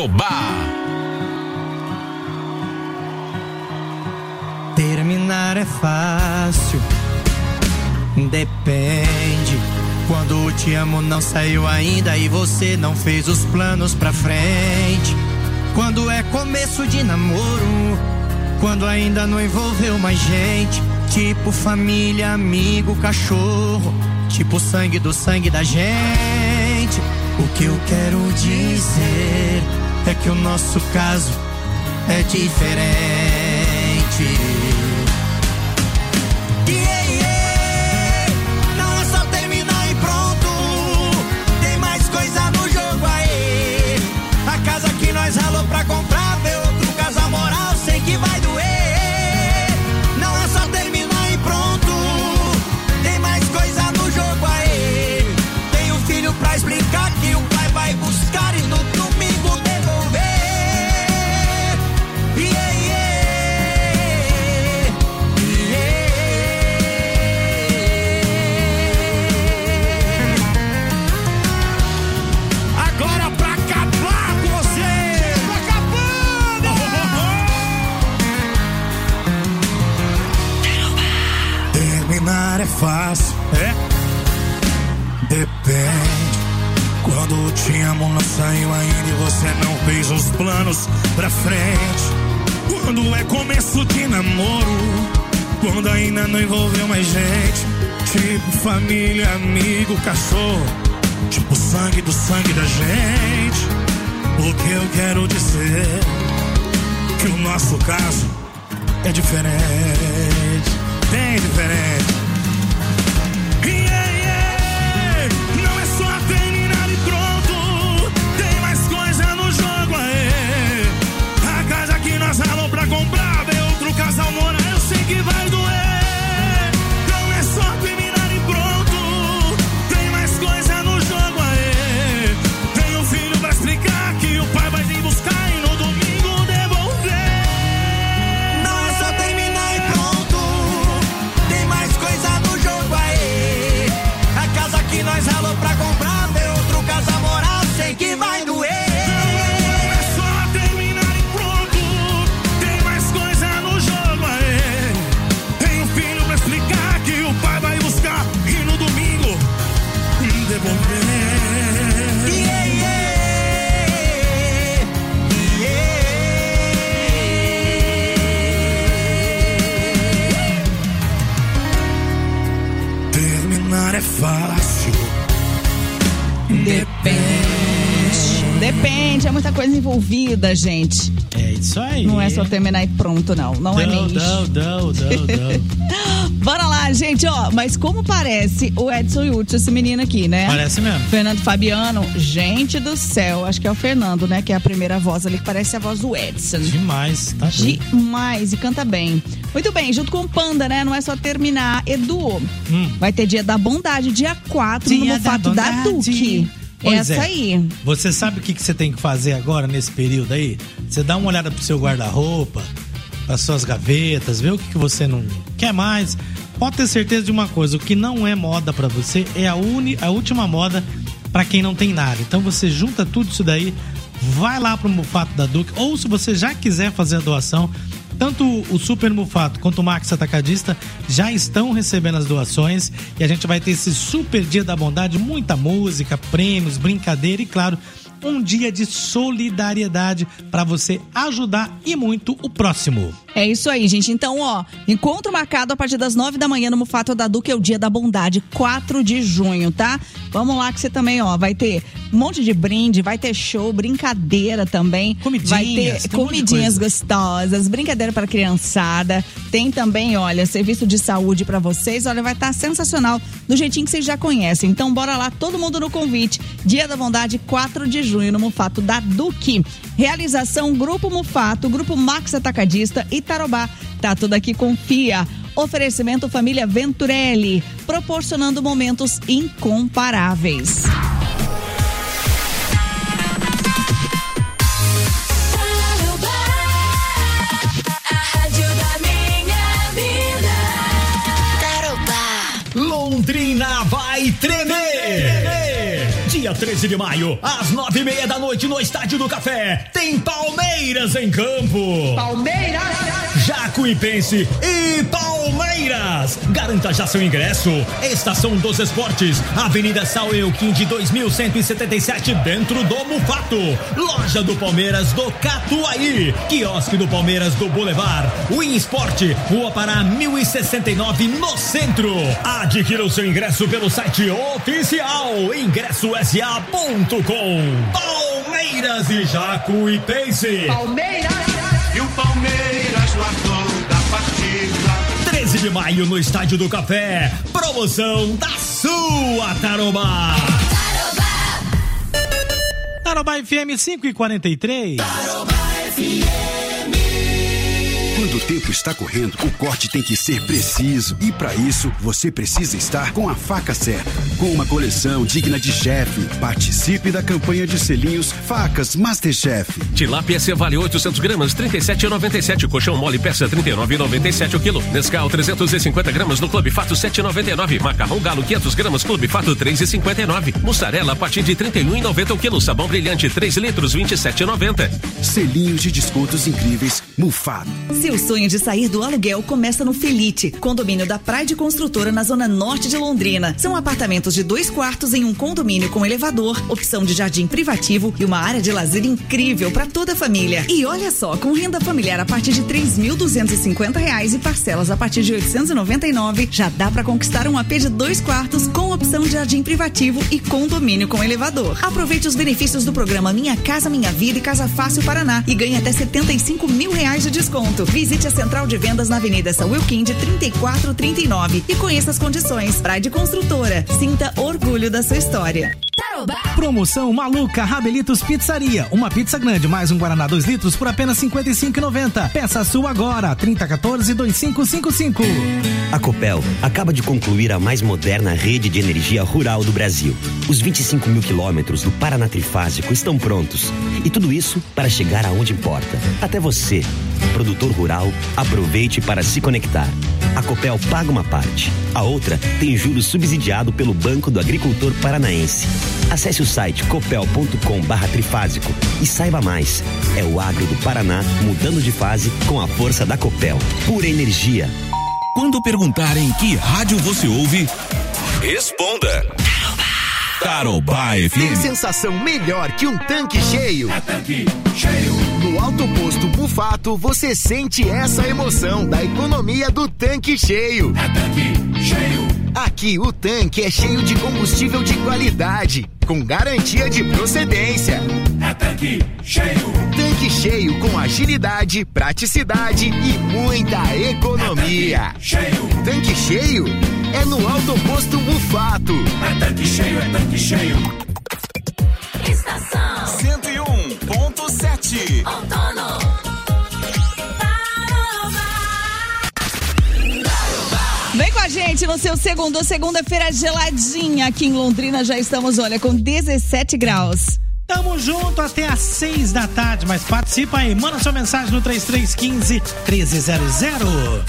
Tarobá. Terminar é fácil, depende. Quando o te amo não saiu ainda e você não fez os planos pra frente. Quando é começo de namoro, quando ainda não envolveu mais gente. Tipo família, amigo, cachorro, tipo sangue do sangue da gente. O que eu quero dizer é que o nosso caso é diferente. Não é só terminar e pronto, tem mais coisa no jogo aí. A casa que nós ralou pra comprar, ver outro casal moral, sei que vai doer. Não é só terminar e pronto, tem mais coisa no jogo aí. Tem um filho pra explicar que o pai vai buscar e no domingo devolver. Agora pra acabar com você. Tá acabando. Terminar é fácil, depende. Quando o te amo não saiu ainda e você não fez os planos pra frente. Quando é começo de namoro, quando ainda não envolveu mais gente. Tipo família, amigo, cachorro, tipo sangue do sangue da gente. O que eu quero dizer que o nosso caso é diferente, bem diferente. Não é só terminar e pronto, tem mais coisa no jogo aí. A casa que nós ralou pra comprar, ver outro casal morar, eu sei que vai doer. Não é só terminar e pronto, tem mais coisa no jogo aí. Tem um filho pra explicar que o pai vai vir buscar e no domingo devolver. Não é só terminar e pronto, tem mais coisa no jogo aí. A casa que nós ralou pra comprar, ver outro casal morar, sei que vai doer. Não é só terminar e pronto, tem mais coisa no jogo aí. Tem um filho pra explicar que o pai vai buscar e no domingo devolver. Terminar é fácil, Depende, é muita coisa envolvida, gente. É isso aí. Não é só terminar e pronto, não. Não é mesmo. Bora lá, gente, ó. Mas como parece o Edson Yuti, esse menino aqui, né? Parece mesmo. Fernando Fabiano, gente do céu. Acho que é o Fernando, né? Que é a primeira voz ali, que parece a voz do Edson. Demais, tá doido. Demais, e canta bem. Muito bem, junto com o Panda, né? Não é só terminar, Edu. Vai ter Dia da Bondade, dia 4, no Mufato da Duque. Pois essa aí. Você sabe o que você tem que fazer agora, nesse período aí? Você dá uma olhada pro seu guarda-roupa, as suas gavetas, vê o que você não quer mais. Pode ter certeza de uma coisa, o que não é moda pra você é a última moda pra quem não tem nada. Então você junta tudo isso daí, vai lá pro Mufato da Duque, ou se você já quiser fazer a doação, tanto o Super Mufato quanto o Max Atacadista já estão recebendo as doações e a gente vai ter esse super Dia da Bondade, muita música, prêmios, brincadeira e, claro, um dia de solidariedade para você ajudar e muito o próximo. É isso aí, gente. Então, ó, encontro marcado a partir das 9 da manhã no Mufato da Duque, é o Dia da Bondade, 4 de junho, tá? Vamos lá que você também, ó, vai ter um monte de brinde, vai ter show, brincadeira também. Vai ter comidinhas gostosas, brincadeira para criançada. Tem também, olha, serviço de saúde para vocês. Olha, vai estar sensacional, do jeitinho que vocês já conhecem. Então, bora lá, todo mundo no convite. Dia da Bondade, 4 de junho, no Mufato da Duque. Realização Grupo Mufato, Grupo Max Atacadista e Tarobá. Tá tudo aqui, confia. Oferecimento Família Venturelli, proporcionando momentos incomparáveis. Londrina vai tremer. Dia 13 de maio, às 9:30 da noite, no Estádio do Café, tem Palmeiras em campo. Palmeiras! Jacuipense e Palmeiras. Garanta já seu ingresso. Estação dos Esportes, Avenida São Euquim de 2177, dentro do Mufato. Loja do Palmeiras do Catuaí. Quiosque do Palmeiras do Boulevard. Win Sport, Rua Pará 1069, no centro. Adquira o seu ingresso pelo site oficial ingressosa.com. Palmeiras e Jacuipense. Palmeiras! E o Palmeiras no ator da partida. 13 de maio no Estádio do Café. Promoção da sua Tarobá. Tarobá FM 5:43. Tarobá FM. Quando o tempo está correndo, o corte tem que ser preciso. E para isso, você precisa estar com a faca certa. Com uma coleção digna de chefe. Participe da campanha de selinhos Facas Masterchef. Tilápia Cevale 800 gramas, 37,97. Colchão mole peça 39,97 o quilo. Nescau 350 gramas no Clube Fato 7,99. Macarrão Galo 500 gramas Clube Fato 3,59. Mussarela a partir de 31,90 o quilo. Sabão brilhante 3 litros 27,90. Selinhos de descontos incríveis Mufato. Seu sonho de sair do aluguel começa no Felite, condomínio da Pride Construtora na zona norte de Londrina. São apartamentos de 2 quartos em um condomínio com elevador, opção de jardim privativo e uma área de lazer incrível para toda a família. E olha só, com renda familiar a partir de R$ 3.250 e parcelas a partir de R$ 899, já dá para conquistar um AP de 2 quartos com opção de jardim privativo e condomínio com elevador. Aproveite os benefícios do programa Minha Casa Minha Vida e Casa Fácil Paraná e ganhe até R$ 75 mil de desconto. Visite a central de vendas na Avenida São Euquim de 3439 e conheça as condições. Pride Construtora, sinta orgulho da sua história. Promoção maluca Rabelitos Pizzaria. Uma pizza grande mais um Guaraná 2 litros por apenas R$ 55,90. Peça a sua agora, 3014-2555. A Copel acaba de concluir a mais moderna rede de energia rural do Brasil. Os 25 mil quilômetros do Paraná Trifásico estão prontos. E tudo isso para chegar aonde importa. Até você, produtor rural, aproveite para se conectar. A Copel paga uma parte. A outra tem juros subsidiado pelo Banco do Agricultor Paranaense. Acesse o site copel.com/trifásico e saiba mais. É o agro do Paraná mudando de fase com a força da Copel. Pura energia. Quando perguntarem que rádio você ouve, responda. Tarobá FM. Tem sensação melhor que um tanque cheio? É tanque cheio. No Alto Posto Mufato, você sente essa emoção da economia do tanque cheio. É tanque cheio. Aqui o tanque é cheio de combustível de qualidade, com garantia de procedência. É tanque cheio. Tanque cheio com agilidade, praticidade e muita economia. É tanque cheio. Tanque cheio é no Alto Posto Mufato. É tanque cheio, é tanque cheio. Estação 101.7. Outono. Vem com a gente no seu segunda-feira geladinha aqui em Londrina. Já estamos, olha, com 17 graus. Tamo junto até às 6 da tarde, mas participa aí, manda sua mensagem no 3315-1300.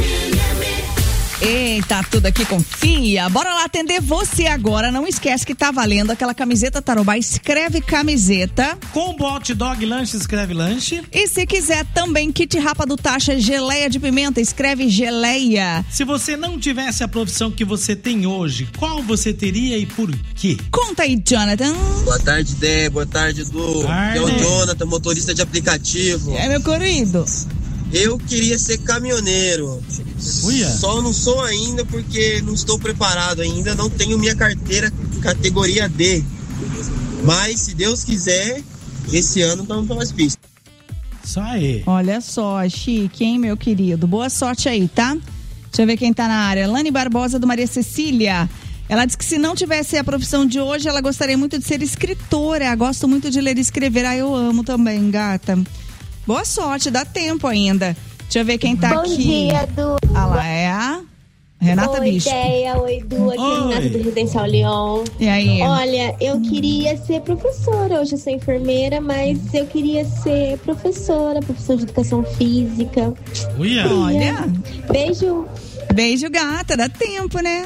Eita, tudo aqui confia. Bora lá atender você agora. Não esquece que tá valendo aquela camiseta Tarobá. Escreve camiseta. Combo hot dog lanche, escreve lanche. E se quiser também kit rapa do Taxa, geleia de pimenta, escreve geleia. Se você não tivesse a profissão que você tem hoje, qual você teria e por quê? Conta aí, Jonathan. Boa tarde, Dé. Boa tarde, Edu. É o Jonathan, motorista de aplicativo. É, meu querido. Eu queria ser caminhoneiro. Uia. Só não sou ainda porque não estou preparado ainda. Não tenho minha carteira categoria D. Mas, se Deus quiser, esse ano estamos pelas pistas. Isso aí. Olha só, chique, hein, meu querido? Boa sorte aí, tá? Deixa eu ver quem tá na área. Lani Barbosa, do Maria Cecília. Ela disse que se não tivesse a profissão de hoje, ela gostaria muito de ser escritora. Gosto muito de ler e escrever. Ah, eu amo também, gata. Boa sorte, dá tempo ainda. Deixa eu ver quem tá aqui. Bom dia, Edu. Ah lá, é a Renata Bispo. Oi, Ideia. Oi, Edu. Aqui é a Renata do Residencial Leon. E aí? Olha, eu queria ser professora. Hoje eu sou enfermeira, mas eu queria ser professora de educação física. Uia. Olha. Beijo. Beijo, gata. Dá tempo, né?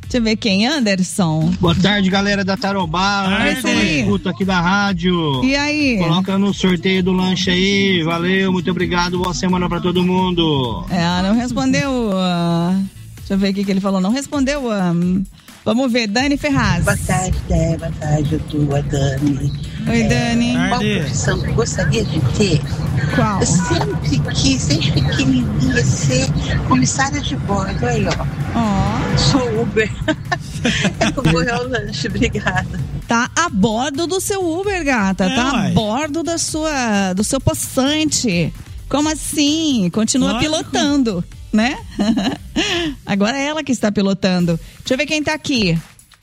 Deixa eu ver quem, Anderson. Boa tarde, galera da Tarobá. Escuto aqui da rádio. E aí? Coloca no sorteio do lanche aí. Valeu, muito obrigado. Boa semana pra todo mundo. Não respondeu. Deixa eu ver o que ele falou. Não respondeu. Vamos ver, Dani Ferraz. Boa tarde, Dé. Boa tarde, eu tô a Dani. Oi, Dani. Qual profissão que eu gostaria de ter? Qual? Eu sempre quis, desde pequenininha, ser comissária de bordo. Aí, ó. Sou Uber. É concorrer ao lanche, obrigada. Tá a bordo do seu Uber, gata. Tá a bordo do seu possante. Como assim? Continua pilotando, né? Agora é ela que está pilotando. Deixa eu ver quem tá aqui.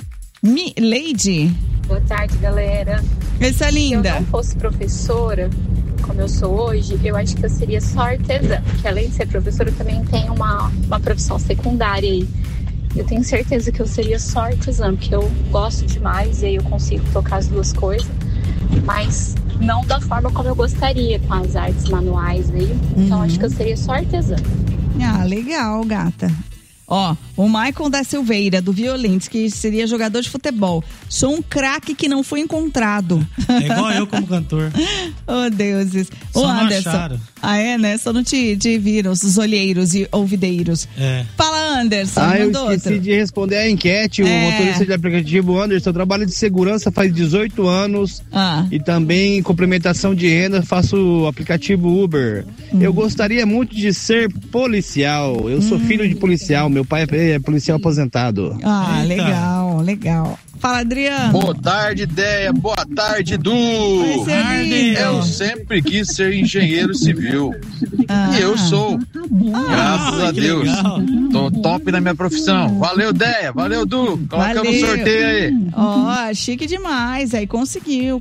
Lady. Boa tarde, galera. Essa linda. Se eu não fosse professora, como eu sou hoje, eu acho que eu seria só artesã. Que além de ser professora, eu também tenho uma profissão secundária aí. Eu tenho certeza que eu seria só artesã, porque eu gosto demais e aí eu consigo tocar as duas coisas. Mas não da forma como eu gostaria, com as artes manuais aí. Então acho que eu seria só artesã. Legal, gata. Ó, o Michael da Silveira, do Violentes, que seria jogador de futebol. Sou um craque que não foi encontrado. É igual eu como cantor. Oh, deuses. Só Ô, não Anderson. acharam. Né? Só não te viram, os olheiros e ouvideiros. Fala, Anderson. Eu esqueci de responder a enquete. O motorista de aplicativo Anderson, eu trabalho de segurança faz 18 anos. E também complementação de renda, faço o aplicativo Uber. Eu gostaria muito de ser policial. Eu sou filho de policial. Meu pai é policial aposentado. Legal. Fala, Adriano. Boa tarde, Déia. Boa tarde, Du. Eu sempre quis ser engenheiro civil. E eu sou. Graças a Deus. Legal. Tô top na minha profissão. Valeu, Déia. Valeu, Du. Coloca no sorteio aí. Chique demais. Aí conseguiu.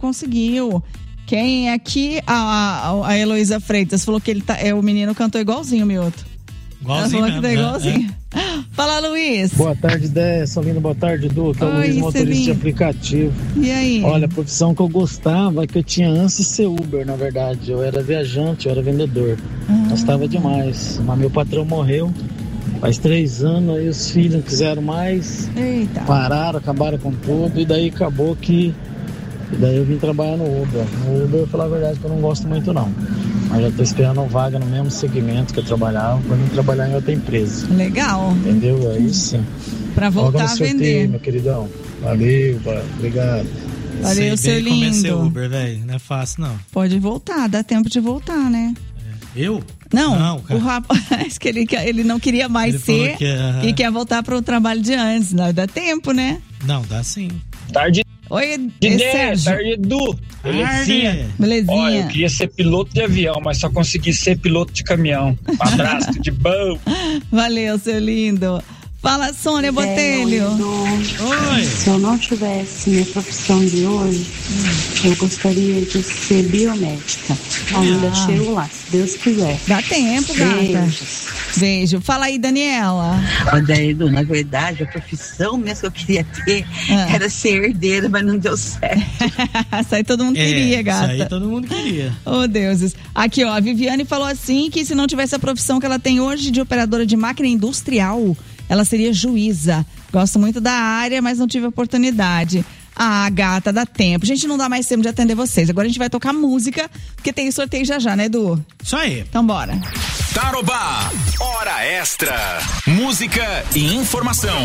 Quem é aqui? A Heloísa Freitas falou que o menino cantou igualzinho o Mioto. Igualzinho mesmo, que tá igualzinho. Fala, Luiz. Boa tarde, Dé. Solino, boa tarde, Du. Que é o Luiz, motorista de aplicativo. E aí? Olha, a profissão que eu gostava, que eu tinha antes de ser Uber, na verdade. Eu era viajante, eu era vendedor. Gostava demais. Mas meu patrão morreu faz 3 anos, aí os filhos não quiseram mais. Eita. Pararam, acabaram com tudo, e daí acabou que... E daí eu vim trabalhar no Uber. No Uber, eu falar a verdade, que eu não gosto muito, não. Mas já tô esperando vaga no mesmo segmento que eu trabalhava pra mim trabalhar em outra empresa. Legal. Entendeu? É isso. Pra voltar a vender. Meu queridão. Valeu, obrigado. Valeu, seu lindo. Começar Uber, velho. Não é fácil, não. Pode voltar, dá tempo de voltar, né? Eu? Não, o rapaz que ele não queria mais ser e quer voltar pro trabalho de antes. Não, dá tempo, né? Não, dá sim. Tarde. Oi, Sérgio. Tarde, Edu. Belezinha? Belezinha. Olha, eu queria ser piloto de avião, mas só consegui ser piloto de caminhão. Um abraço, de bom. Valeu, seu lindo. Fala, Sônia Botelho. Oi. Se eu não tivesse minha profissão de hoje, eu gostaria de ser biomédica. Ainda chego lá, se Deus quiser. Dá tempo, gata. Beijo. Fala aí, Daniela. Olha, Edu, na verdade, a profissão mesmo que eu queria ter era ser herdeira, mas não deu certo. Isso aí todo mundo queria, gata. Isso aí todo mundo queria. Oh, deuses. Aqui, ó, a Viviane falou assim que se não tivesse a profissão que ela tem hoje de operadora de máquina industrial, ela seria juíza. Gosto muito da área, mas não tive oportunidade. Gata, dá tempo. Gente, não dá mais tempo de atender vocês. Agora a gente vai tocar música, porque tem sorteio já, né, Edu? Isso aí. Então bora. Tarobá, hora extra. Música e informação.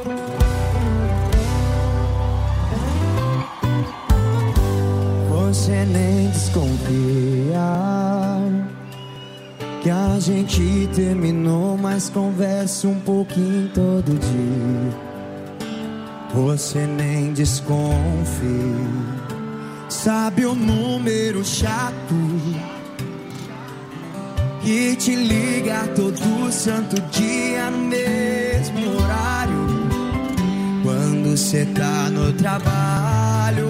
Você nem desconfia que a gente terminou, mas conversa um pouquinho todo dia. Você nem desconfia, sabe o número chato que te liga todo santo dia no mesmo horário, quando cê tá no trabalho,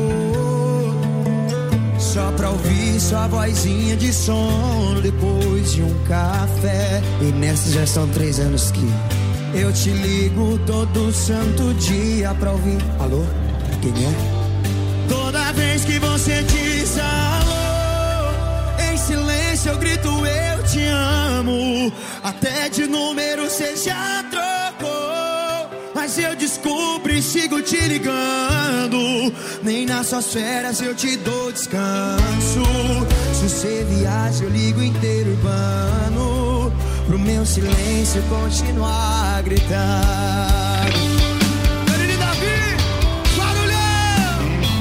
só pra ouvir sua vozinha de sono depois de um café. E nessa já são 3 anos que eu te ligo todo santo dia pra ouvir. Alô? Quem é? Toda vez que você diz alô, em silêncio eu grito eu te amo. Até de número você já trocou, mas eu descubro e sigo te ligando. Nem nas suas férias eu te dou descanso. Se você viaja eu ligo inteiro urbano, pro meu silêncio continuar a gritar. Carine Davi, barulhão!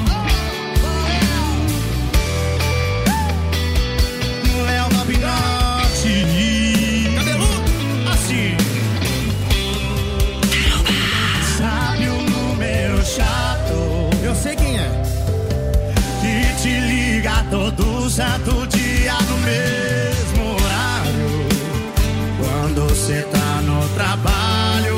Léo Mabinotti, cabeludo, assim. Sabe o número chato? Eu sei quem é. Que te liga todo santo dia no mesmo horário, quando você tá no trabalho,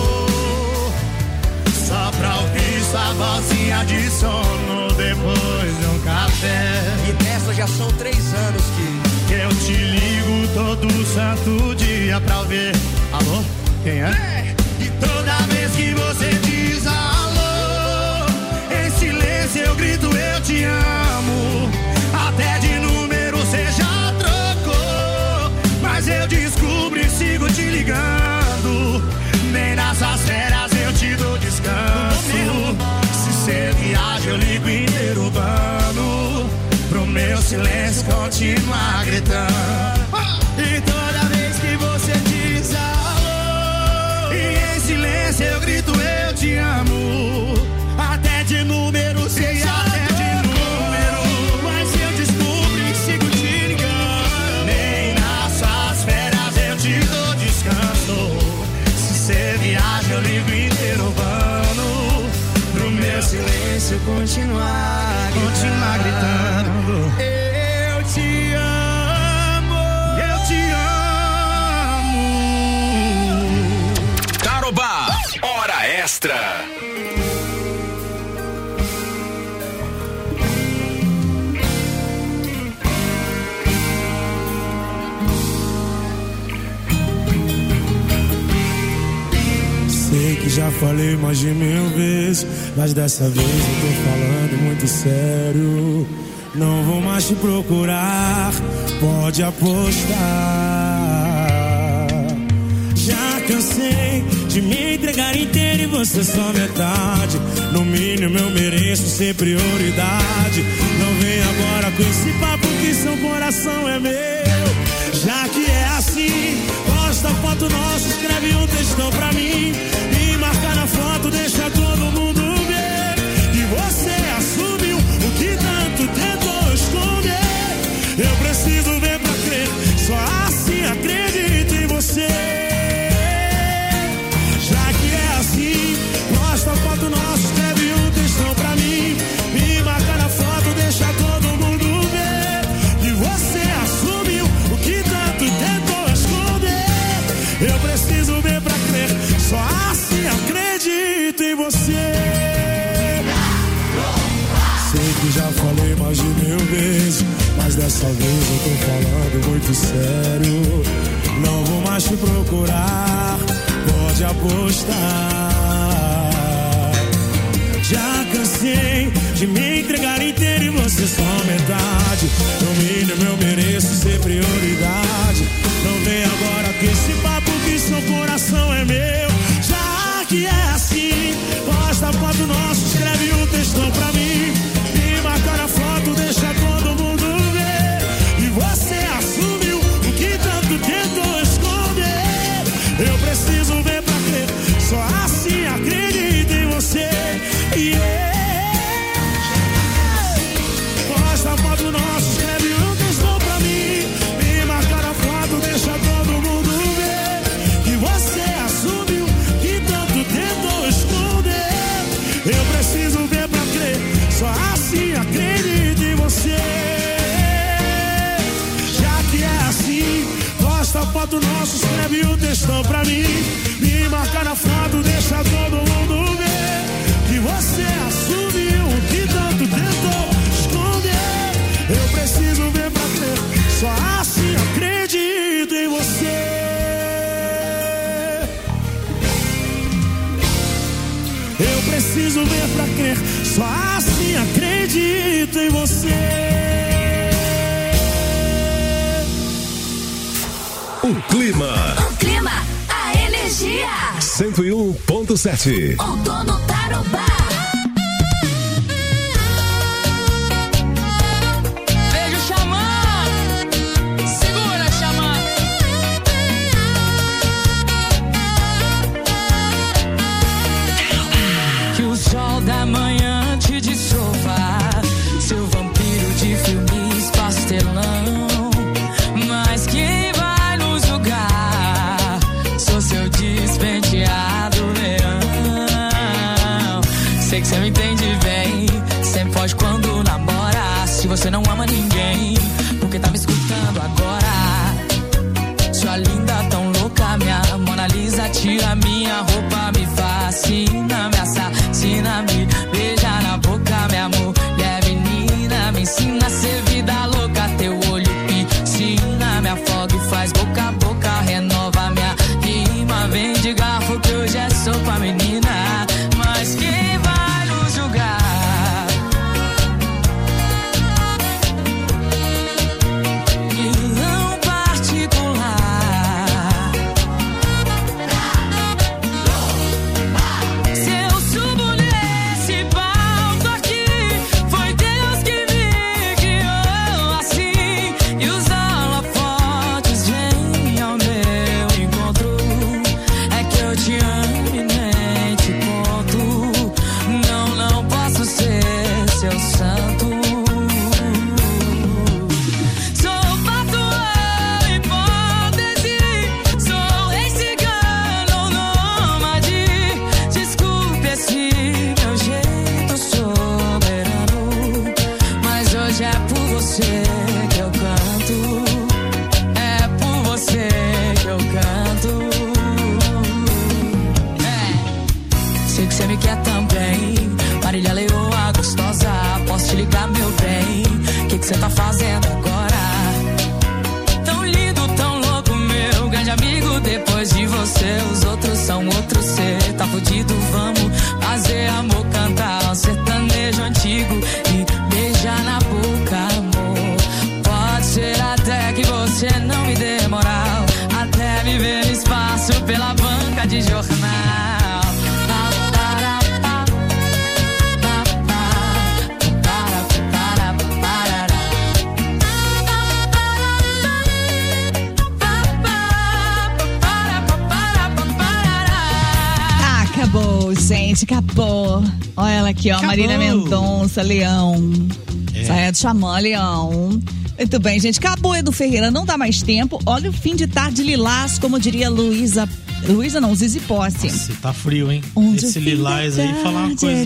só pra ouvir sua vozinha de sono depois de um café. E dessa já são 3 anos que eu te ligo todo santo dia pra ouvir. Alô? Quem é? E toda vez que você diz alô, em silêncio eu grito eu te amo. Até de número você já trocou, mas eu descubro e sigo te ligando. Nem nessas férias eu te dou descanso. Se você viaja eu ligo inteiro urbano, pro meu silêncio continuar gritando. E toda vez que você diz alô, e em silêncio eu grito eu te amo. Até de número você já até de número, mas eu descubro e sigo te ligando. Nem nas suas férias eu te dou descanso. Se você viaja eu ligo inteiro urbano, pro meu silêncio continuar gritando. Eu te amo, eu te amo. Tarobá, hora extra. Sei que já falei mais de 1000 vezes, mas dessa vez eu tô falando muito sério. Não vou mais te procurar, pode apostar. Já cansei de me entregar inteiro e você só metade. No mínimo eu mereço ser prioridade. Não vem agora com esse papo que seu coração é meu. Já que é assim, posta foto nossa, escreve um textão pra mim e marca na foto, deixa todo mundo ver. E você assumiu o que tanto tentou esconder. Eu preciso ver pra crer, só assim acredito em você. Já que é assim, posta foto nossa, escreve um textão pra mim e marca na foto, deixa todo mundo ver. E você assumiu o que tanto tentou esconder. Eu preciso ver pra crer, só assim acredito em você. Sei que já falei mais de 1000 vezes, mas dessa vez eu tô falando muito sério. Não vou mais te procurar, pode apostar. Já cansei de me entregar inteiro e você só metade. No mínimo eu mereço ser prioridade. Não vem agora com esse papo que seu coração é meu. Já que é assim, posta foto nossa, escreve um textão pra mim e marca na foto, deixa todo mundo ver. E você assumiu o que tanto tentou esconder. Eu preciso ver pra crer, só assim acredito em você. Posta foto nossa, escreve um textão pra mim e marca na foto, deixa todo mundo ver. Que você assumiu que tanto tentou esconder. Eu preciso ver pra crer, só assim acredito em você. Já que é assim, posta foto nossa, escreve um textão pra mim e marca na foto, deixa todo mundo ver. Que você assumiu o que tanto tentou esconder. Eu preciso ver pra crer, só assim acredito em você. Eu preciso ver pra crer, só assim acredito em você. O clima. O clima, a energia. Energia 101.7. Outono Tarobá. Beijo, Xamã. Segura, Xamã. Que o sol da manhã te desova, seu vampiro de filmes pastelão. Mas quem vai nos julgar? Sou seu despenteado leão. Sei que você me entende bem, sempre foge quando namora. Se você não ama ninguém, porque tá me escutando agora? Sua linda tão louca, minha Mona Lisa, tira minha roupa, me fascina, me assassina, me beija na boca, minha mulher menina, me ensina a ser vida louca, teu olho piscina, me afoga e faz boca a boca, renova minha rima, vem de garfo que hoje é sopa, menina, mas quem vai nos julgar? Vilão particular. Se eu subo nesse palco aqui, foi Deus que me guiou assim. E os holofotes vêm ao meu encontro. É que eu te amo e nem te conto. Não posso ser seu santo. Sou patuão, hipótese. Sou rei cigano, nômade. Desculpe esse meu jeito soberano, mas hoje é por você que eu canto. É por você que eu canto. Sei que você me quer também, Marília Leoa gostosa. Posso te ligar, meu bem? O que você tá fazendo agora? Tão lindo, tão louco, meu grande amigo. Depois de você, os outros são outros. Cê tá fudido, vamos fazer amor, cantar um sertanejo antigo e beijar na boca, amor. Pode ser até que você não me dê moral, até me ver no espaço pela banca de jornal. Acabou, gente, acabou. Olha ela aqui, ó, Acabou. Marília Mendonça, Leão. Saia do Xamã, Leão. Muito bem, gente, acabou, Edu Ferreira, não dá mais tempo. Olha o fim de tarde lilás, como diria Luísa não, Zizi Posse. Nossa, tá frio, hein? Onde Esse o fim lilás da aí, falar uma tarde coisa.